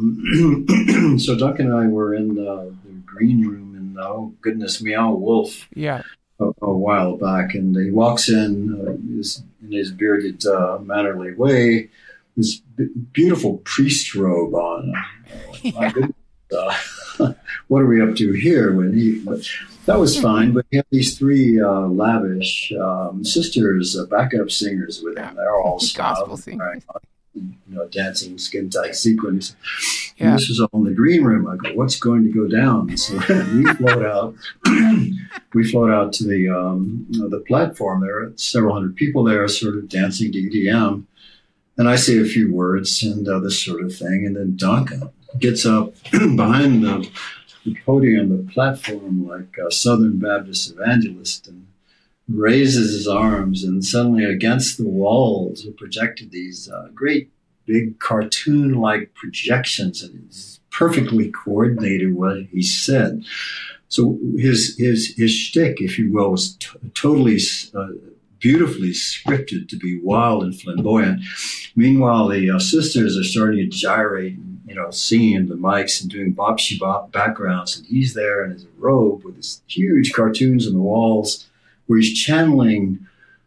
so Duncan and I were in the green room in, oh goodness, Meow Wolf. Yeah. A while back, and he walks in his bearded, mannerly way, this beautiful priest robe on. My goodness, what are we up to here? That was fine, but he had these three lavish sisters, backup singers with him. They're all gospel singers. Dancing skin tight sequins. Yeah. And this was all in the green room. I go, what's going to go down? So we float out. We float out to the platform. There are several hundred people there, sort of dancing to EDM. And I say a few words and this sort of thing. And then Duncan gets up behind the podium, the platform, like a Southern Baptist evangelist, and raises his arms, and suddenly against the walls are projected these great big cartoon-like projections, and it's perfectly coordinated what he said. So his shtick, if you will, was totally beautifully scripted to be wild and flamboyant. Meanwhile, the sisters are starting to gyrate, and, singing in the mics and doing bop-she-bop backgrounds, and he's there in his robe with his huge cartoons on the walls, where he's channeling,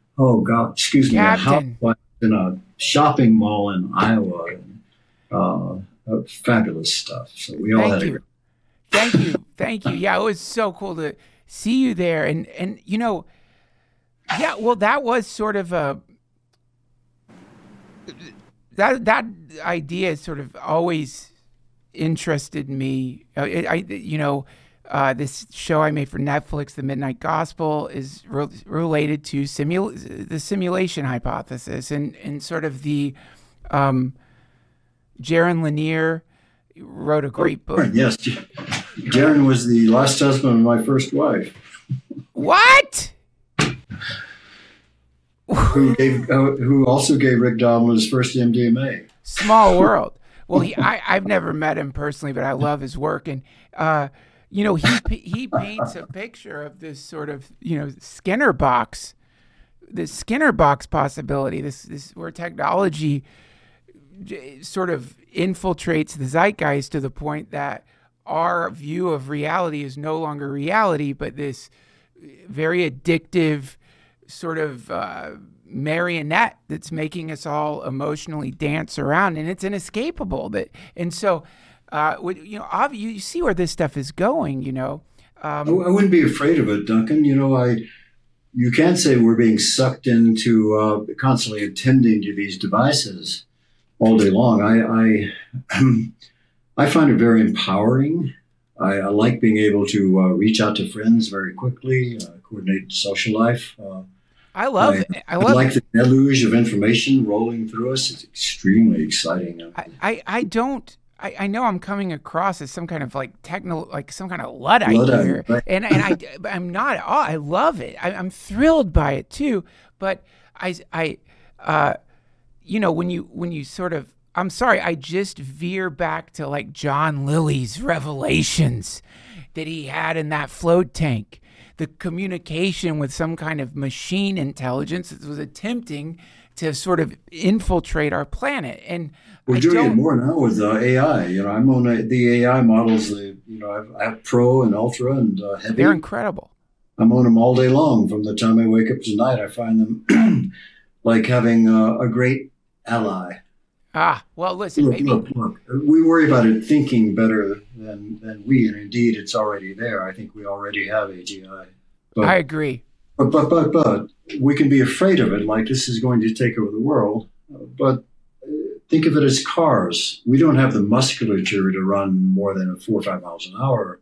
a housewife in a shopping mall in Iowa. Fabulous stuff. So we all had a Thank you. Yeah, it was so cool to see you there. And that was sort of that idea sort of always interested me. This show I made for Netflix, The Midnight Gospel, is related to the simulation hypothesis and sort of the Jaron Lanier wrote a great book. Yes, Jaron was the last husband of my first wife. What? Who also gave Rick Doblin his first MDMA. Small world. Well, I've never met him personally, but I love his work. And, he paints a picture of this sort of, Skinner box, this Skinner box possibility, this where technology sort of infiltrates the zeitgeist to the point that our view of reality is no longer reality, but this very addictive sort of marionette that's making us all emotionally dance around, and it's inescapable. You see where this stuff is going. I wouldn't be afraid of it, Duncan. You can't say we're being sucked into constantly attending to these devices all day long. I find it very empowering. I like being able to reach out to friends very quickly, coordinate social life. I love it. I like the deluge of information rolling through us. It's extremely exciting. I know I'm coming across as some kind of some kind of Luddite here, right? and I'm not. I love it. I'm thrilled by it too. But when you sort of, I'm sorry, I just veer back to like John Lilly's revelations that he had in that float tank, the communication with some kind of machine intelligence that was attempting to sort of infiltrate our planet. And we're doing it more now with AI. I'm on the AI models. I have Pro and Ultra and Heavy. They're incredible. I'm on them all day long. From the time I wake up to night, I find them like having a great ally. Well, listen, look, we worry about it thinking better than we, and indeed it's already there. I think we already have AGI. I agree. But we can be afraid of it, like this is going to take over the world. But think of it as cars. We don't have the musculature to run more than 4 or 5 miles an hour.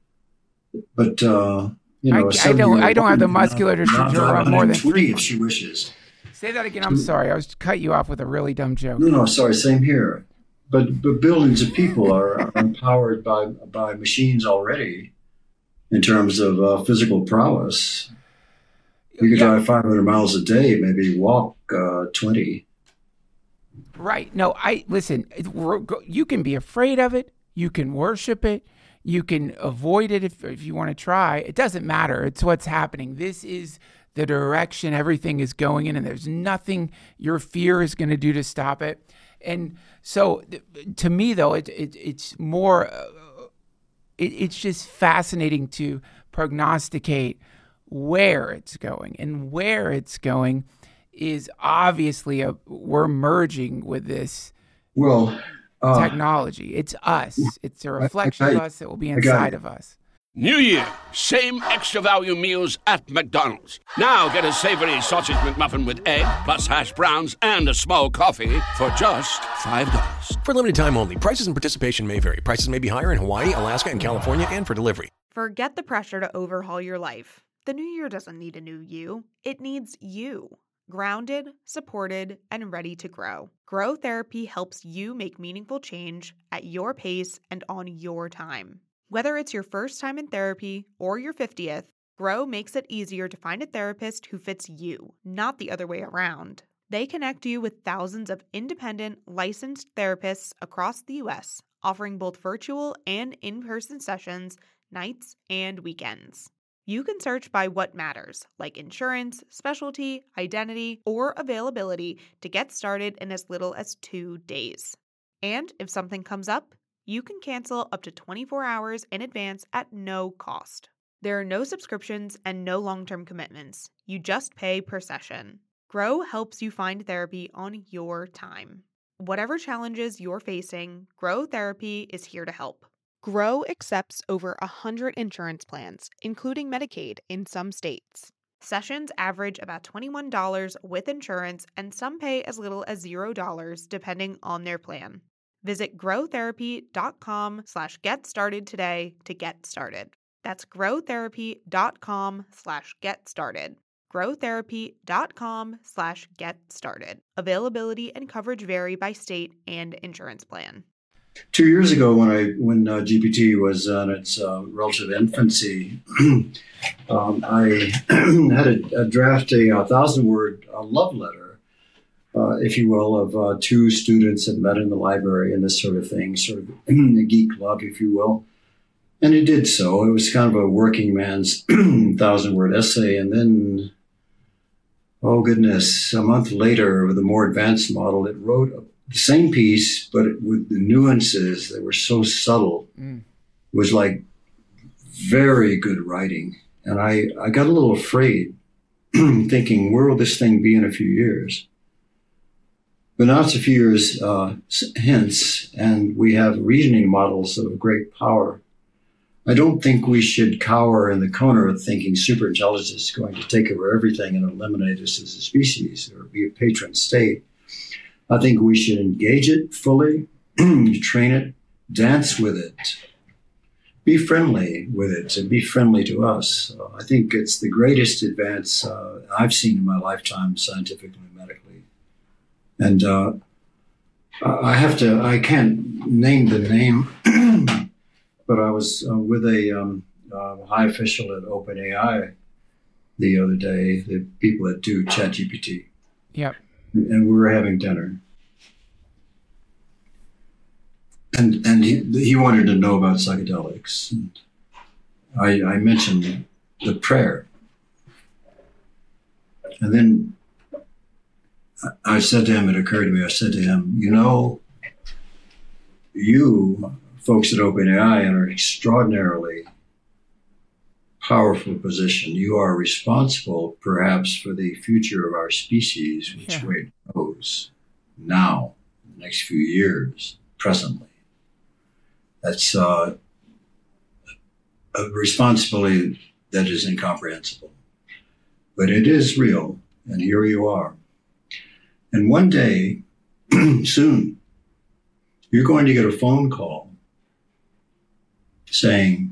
But, I don't have the musculature to run more than 3 if she wishes. Say that again. I'm sorry. I was cut you off with a really dumb joke. No, sorry. Same here. But billions of people are empowered by machines already in terms of physical prowess. You could drive 500 miles a day, maybe walk 20. Right. No, listen, you can be afraid of it. You can worship it. You can avoid it if you want to try. It doesn't matter. It's what's happening. This is the direction everything is going in, and there's nothing your fear is going to do to stop it. And so to me, though, it's more, it's just fascinating to prognosticate where it's going. And where it's going is obviously we're merging with this technology. It's us. It's a reflection of us that will be inside of us. New Year, same extra value meals at McDonald's. Now get a savory sausage McMuffin with egg, plus hash browns, and a small coffee for just $5. For limited time only. Prices and participation may vary. Prices may be higher in Hawaii, Alaska, and California, and for delivery. Forget the pressure to overhaul your life. The new year doesn't need a new you. It needs you. Grounded, supported, and ready to grow. Grow Therapy helps you make meaningful change at your pace and on your time. Whether it's your first time in therapy or your 50th, Grow makes it easier to find a therapist who fits you, not the other way around. They connect you with thousands of independent, licensed therapists across the U.S., offering both virtual and in-person sessions, nights and weekends. You can search by what matters, like insurance, specialty, identity, or availability to get started in as little as 2 days. And if something comes up, you can cancel up to 24 hours in advance at no cost. There are no subscriptions and no long-term commitments. You just pay per session. Grow helps you find therapy on your time. Whatever challenges you're facing, Grow Therapy is here to help. Grow accepts over 100 insurance plans, including Medicaid in some states. Sessions average about $21 with insurance, and some pay as little as $0 depending on their plan. Visit growtherapy.com/get started today to get started. That's growtherapy.com/get started. growtherapy.com/get started. Availability and coverage vary by state and insurance plan. 2 years ago, when GPT was in its relative infancy, I had a draft a 1,000-word love letter if you will, of two students that met in the library and this sort of thing, sort of a geek club, if you will. And it did so. It was kind of a working man's 1,000-word essay. And then, oh goodness, a month later, with a more advanced model, it wrote the same piece, but with the nuances that were so subtle. It was like very good writing. And I got a little afraid, thinking, where will this thing be in a few years? But now it's a few years hence, and we have reasoning models of great power. I don't think we should cower in the corner thinking superintelligence is going to take over everything and eliminate us as a species or be a patron state. I think we should engage it fully, train it, dance with it, be friendly with it, and be friendly to us. I think it's the greatest advance I've seen in my lifetime, scientifically and medically. And I can't name the name, but I was with a high official at OpenAI the other day, the people that do ChatGPT. Yep. And we were having dinner. And he wanted to know about psychedelics. And I mentioned the prayer. And then I said to him, it occurred to me, I said to him, you folks at OpenAI in an extraordinarily powerful position. You are responsible, perhaps, for the future of our species, which way it goes now, in the next few years, presently. That's a responsibility that is incomprehensible. But it is real, and here you are. And one day, soon, you're going to get a phone call saying,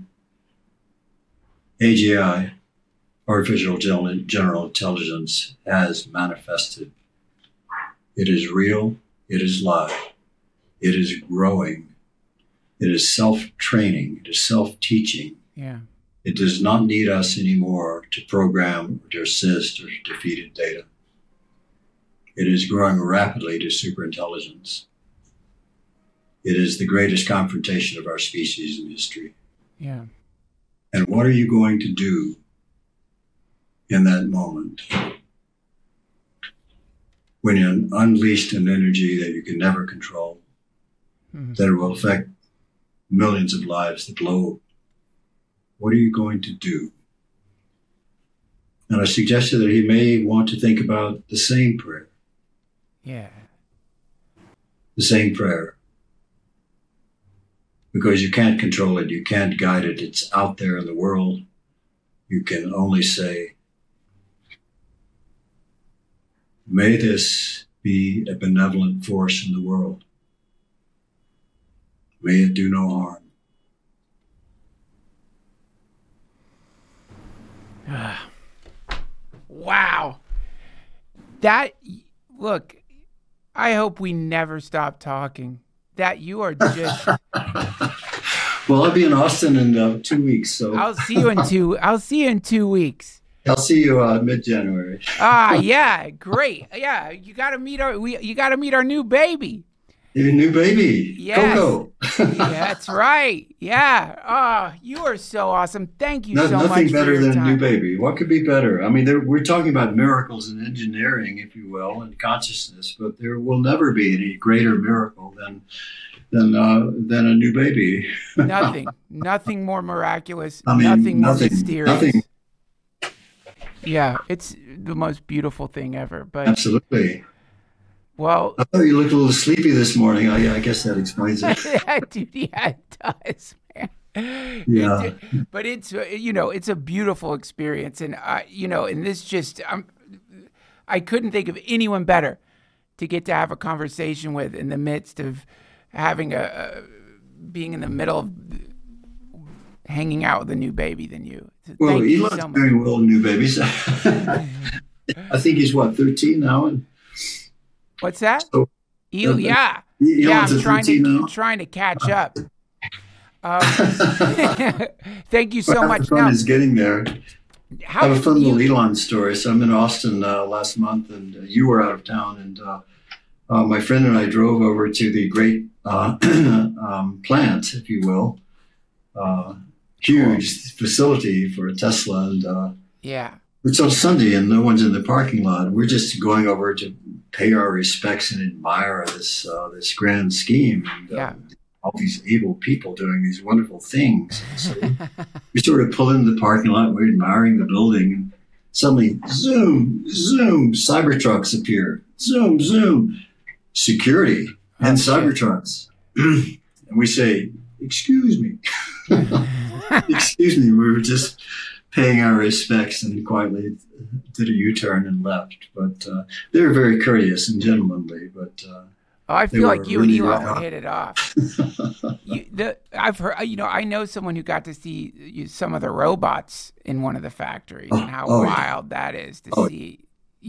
AGI, Artificial General Intelligence, has manifested. It is real. It is live. It is growing. It is self-training. It is self-teaching. Yeah. It does not need us anymore to program or to assist or to feed it data. It is growing rapidly to superintelligence. It is the greatest confrontation of our species in history. Yeah. And what are you going to do in that moment when you're unleashed an energy that you can never control, that will affect millions of lives, the globe? What are you going to do? And I suggested that he may want to think about the same prayer. Yeah. The same prayer. Because you can't control it, you can't guide it, it's out there in the world. You can only say, may this be a benevolent force in the world. May it do no harm. Wow. Look, I hope we never stop talking. That you are just... Well, I'll be in Austin in 2 weeks, so... I'll see you in 2 weeks. I'll see you mid-January. Yeah, great. Yeah, you got to meet our new baby. Your new baby, yes. Coco. Yeah, that's right. Yeah. You are so awesome. Thank you so much. Nothing better than a new baby. What could be better? I mean, we're talking about miracles in engineering, if you will, and consciousness, but there will never be any greater miracle than a new baby. Nothing more miraculous. Nothing more mysterious. Nothing. Yeah, it's the most beautiful thing ever. But absolutely. Well, I thought you looked a little sleepy this morning. I guess that explains it. Dude, yeah, it does, man. Yeah. But it's it's a beautiful experience, and and this just I couldn't think of anyone better to get to have a conversation with in the midst of having being in the middle of hanging out with a new baby than you. So well, Elon's so doing well, new babies. I think he's 13 now, and what's that? So, yeah, I'm trying to catch up. Thank you so much. Fun is getting there. I have a fun little Elon story. So I'm in Austin last month, and you were out of town, and my friend and I drove over to the great plant, if you will, huge facility for Tesla, and it's on Sunday, and no one's in the parking lot. We're just going over to pay our respects and admire this grand scheme. And, all these able people doing these wonderful things. So we sort of pull into the parking lot, we're admiring the building, and suddenly, zoom, zoom, Cybertrucks appear. Zoom, zoom, security and Cybertrucks. And we say, excuse me. Excuse me, we were just paying our respects and quietly did a U-turn and left. But they were very courteous and gentlemanly, but... I feel like you really and Elon would hit it off. I've heard, I know someone who got to see some of the robots in one of the factories, and how wild that is to see,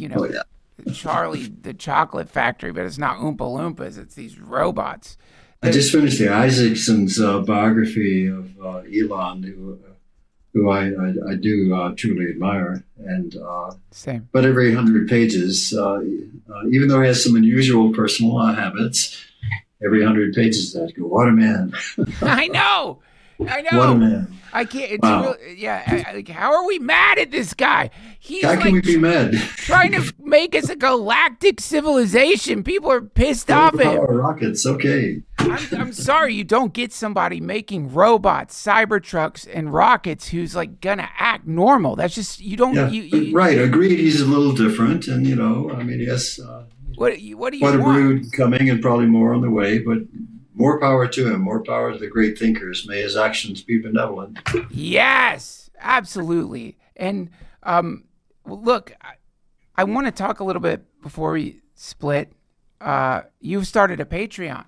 Charlie the Chocolate Factory, but it's not Oompa Loompas, it's these robots. I just finished the Isaacson's biography of Elon, who I do truly admire, and same. But every 100 pages, even though he has some unusual personal habits, every 100 pages, I go, what a man! I know. What a man! I can't. It's really, how are we mad at this guy? How can we be mad? Trying to make us a galactic civilization. People are pissed off at him. Rockets, okay. I'm sorry, you don't get somebody making robots, Cybertrucks, and rockets who's like gonna act normal. That's just you. Right, agreed. He's a little different, and yes. What do you quite a brood coming, and probably more on the way, but. More power to him. More power to the great thinkers. May his actions be benevolent. Yes, absolutely. And look, I want to talk a little bit before we split. You've started a Patreon,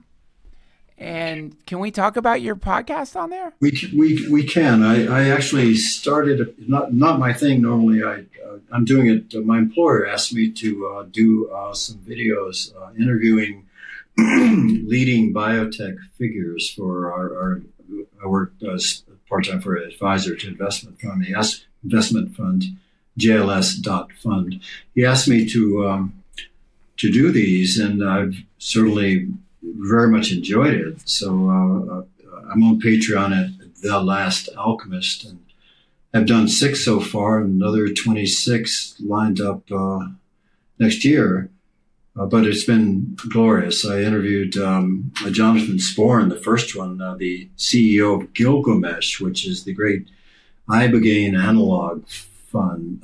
and can we talk about your podcast on there? We can. I actually started not my thing normally. I'm doing it. My employer asked me to do some videos interviewing leading biotech figures for I work part-time for an advisor to investment fund, the investment fund, JLS.fund. He asked me to do these, and I've certainly very much enjoyed it. So I'm on Patreon at The Last Alchemist, and I've done 6 so far, and another 26 lined up next year. But it's been glorious. I interviewed Jonathan Sporn, the first one, the CEO of Gilgamesh, which is the great Ibogaine analog firm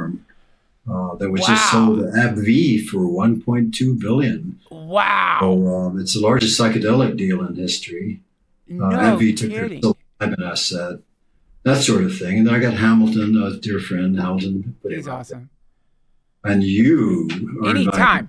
that was just sold to AbbVie for $1.2 billion. Wow! So it's the largest psychedelic deal in history. AbbVie took their psilocybin asset, that sort of thing. And then I got Hamilton, a dear friend, Hamilton. He's awesome. And you are anytime.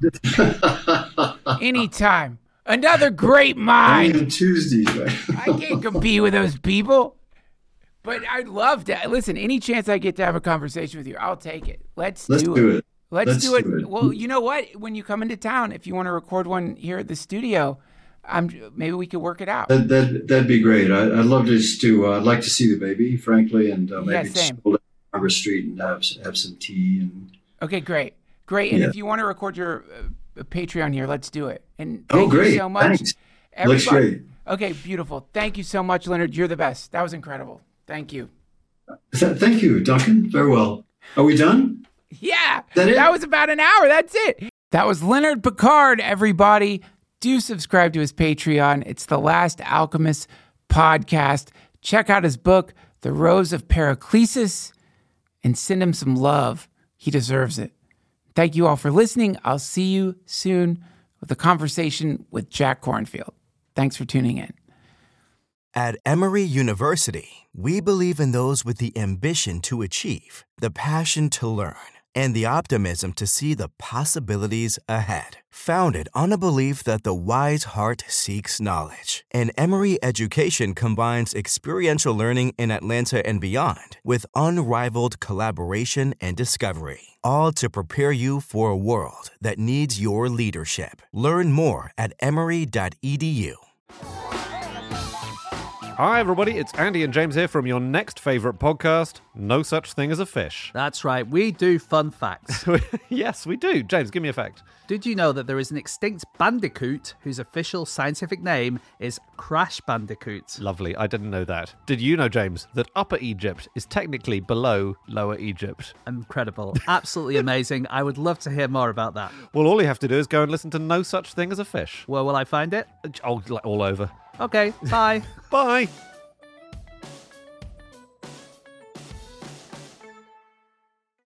Anytime. Another great mind. Only on Tuesdays, right? I can't compete with those people. But I'd love to. Listen, any chance I get to have a conversation with you, I'll take it. Let's do it. Let's do it. Well, you know what? When you come into town, if you want to record one here at the studio, maybe we could work it out. That'd be great. I'd love to. I'd like to see the baby, frankly, and maybe just go to Congress Street and have some tea and. Okay, great. And if you want to record your Patreon here, let's do it. And thank you so much. Thanks. Looks great. Okay, beautiful. Thank you so much, Leonard. You're the best. That was incredible. Thank you. Thank you, Duncan. Very well. Are we done? Yeah. That was about an hour. That's it. That was Leonard Picard, everybody. Do subscribe to his Patreon. It's The Last Alchemist podcast. Check out his book, The Rose of Paraclesis, and send him some love. He deserves it. Thank you all for listening. I'll see you soon with a conversation with Jack Kornfield. Thanks for tuning in. At Emory University, we believe in those with the ambition to achieve, the passion to learn, and the optimism to see the possibilities ahead. Founded on a belief that the wise heart seeks knowledge, and Emory education combines experiential learning in Atlanta and beyond with unrivaled collaboration and discovery, all to prepare you for a world that needs your leadership. Learn more at emory.edu. Hi, everybody. It's Andy and James here from your next favourite podcast, No Such Thing as a Fish. That's right. We do fun facts. Yes, we do. James, give me a fact. Did you know that there is an extinct bandicoot whose official scientific name is Crash Bandicoot? Lovely. I didn't know that. Did you know, James, that Upper Egypt is technically below Lower Egypt? Incredible. Absolutely amazing. I would love to hear more about that. Well, all you have to do is go and listen to No Such Thing as a Fish. Where will I find it? Oh, all over. Okay, bye. Bye.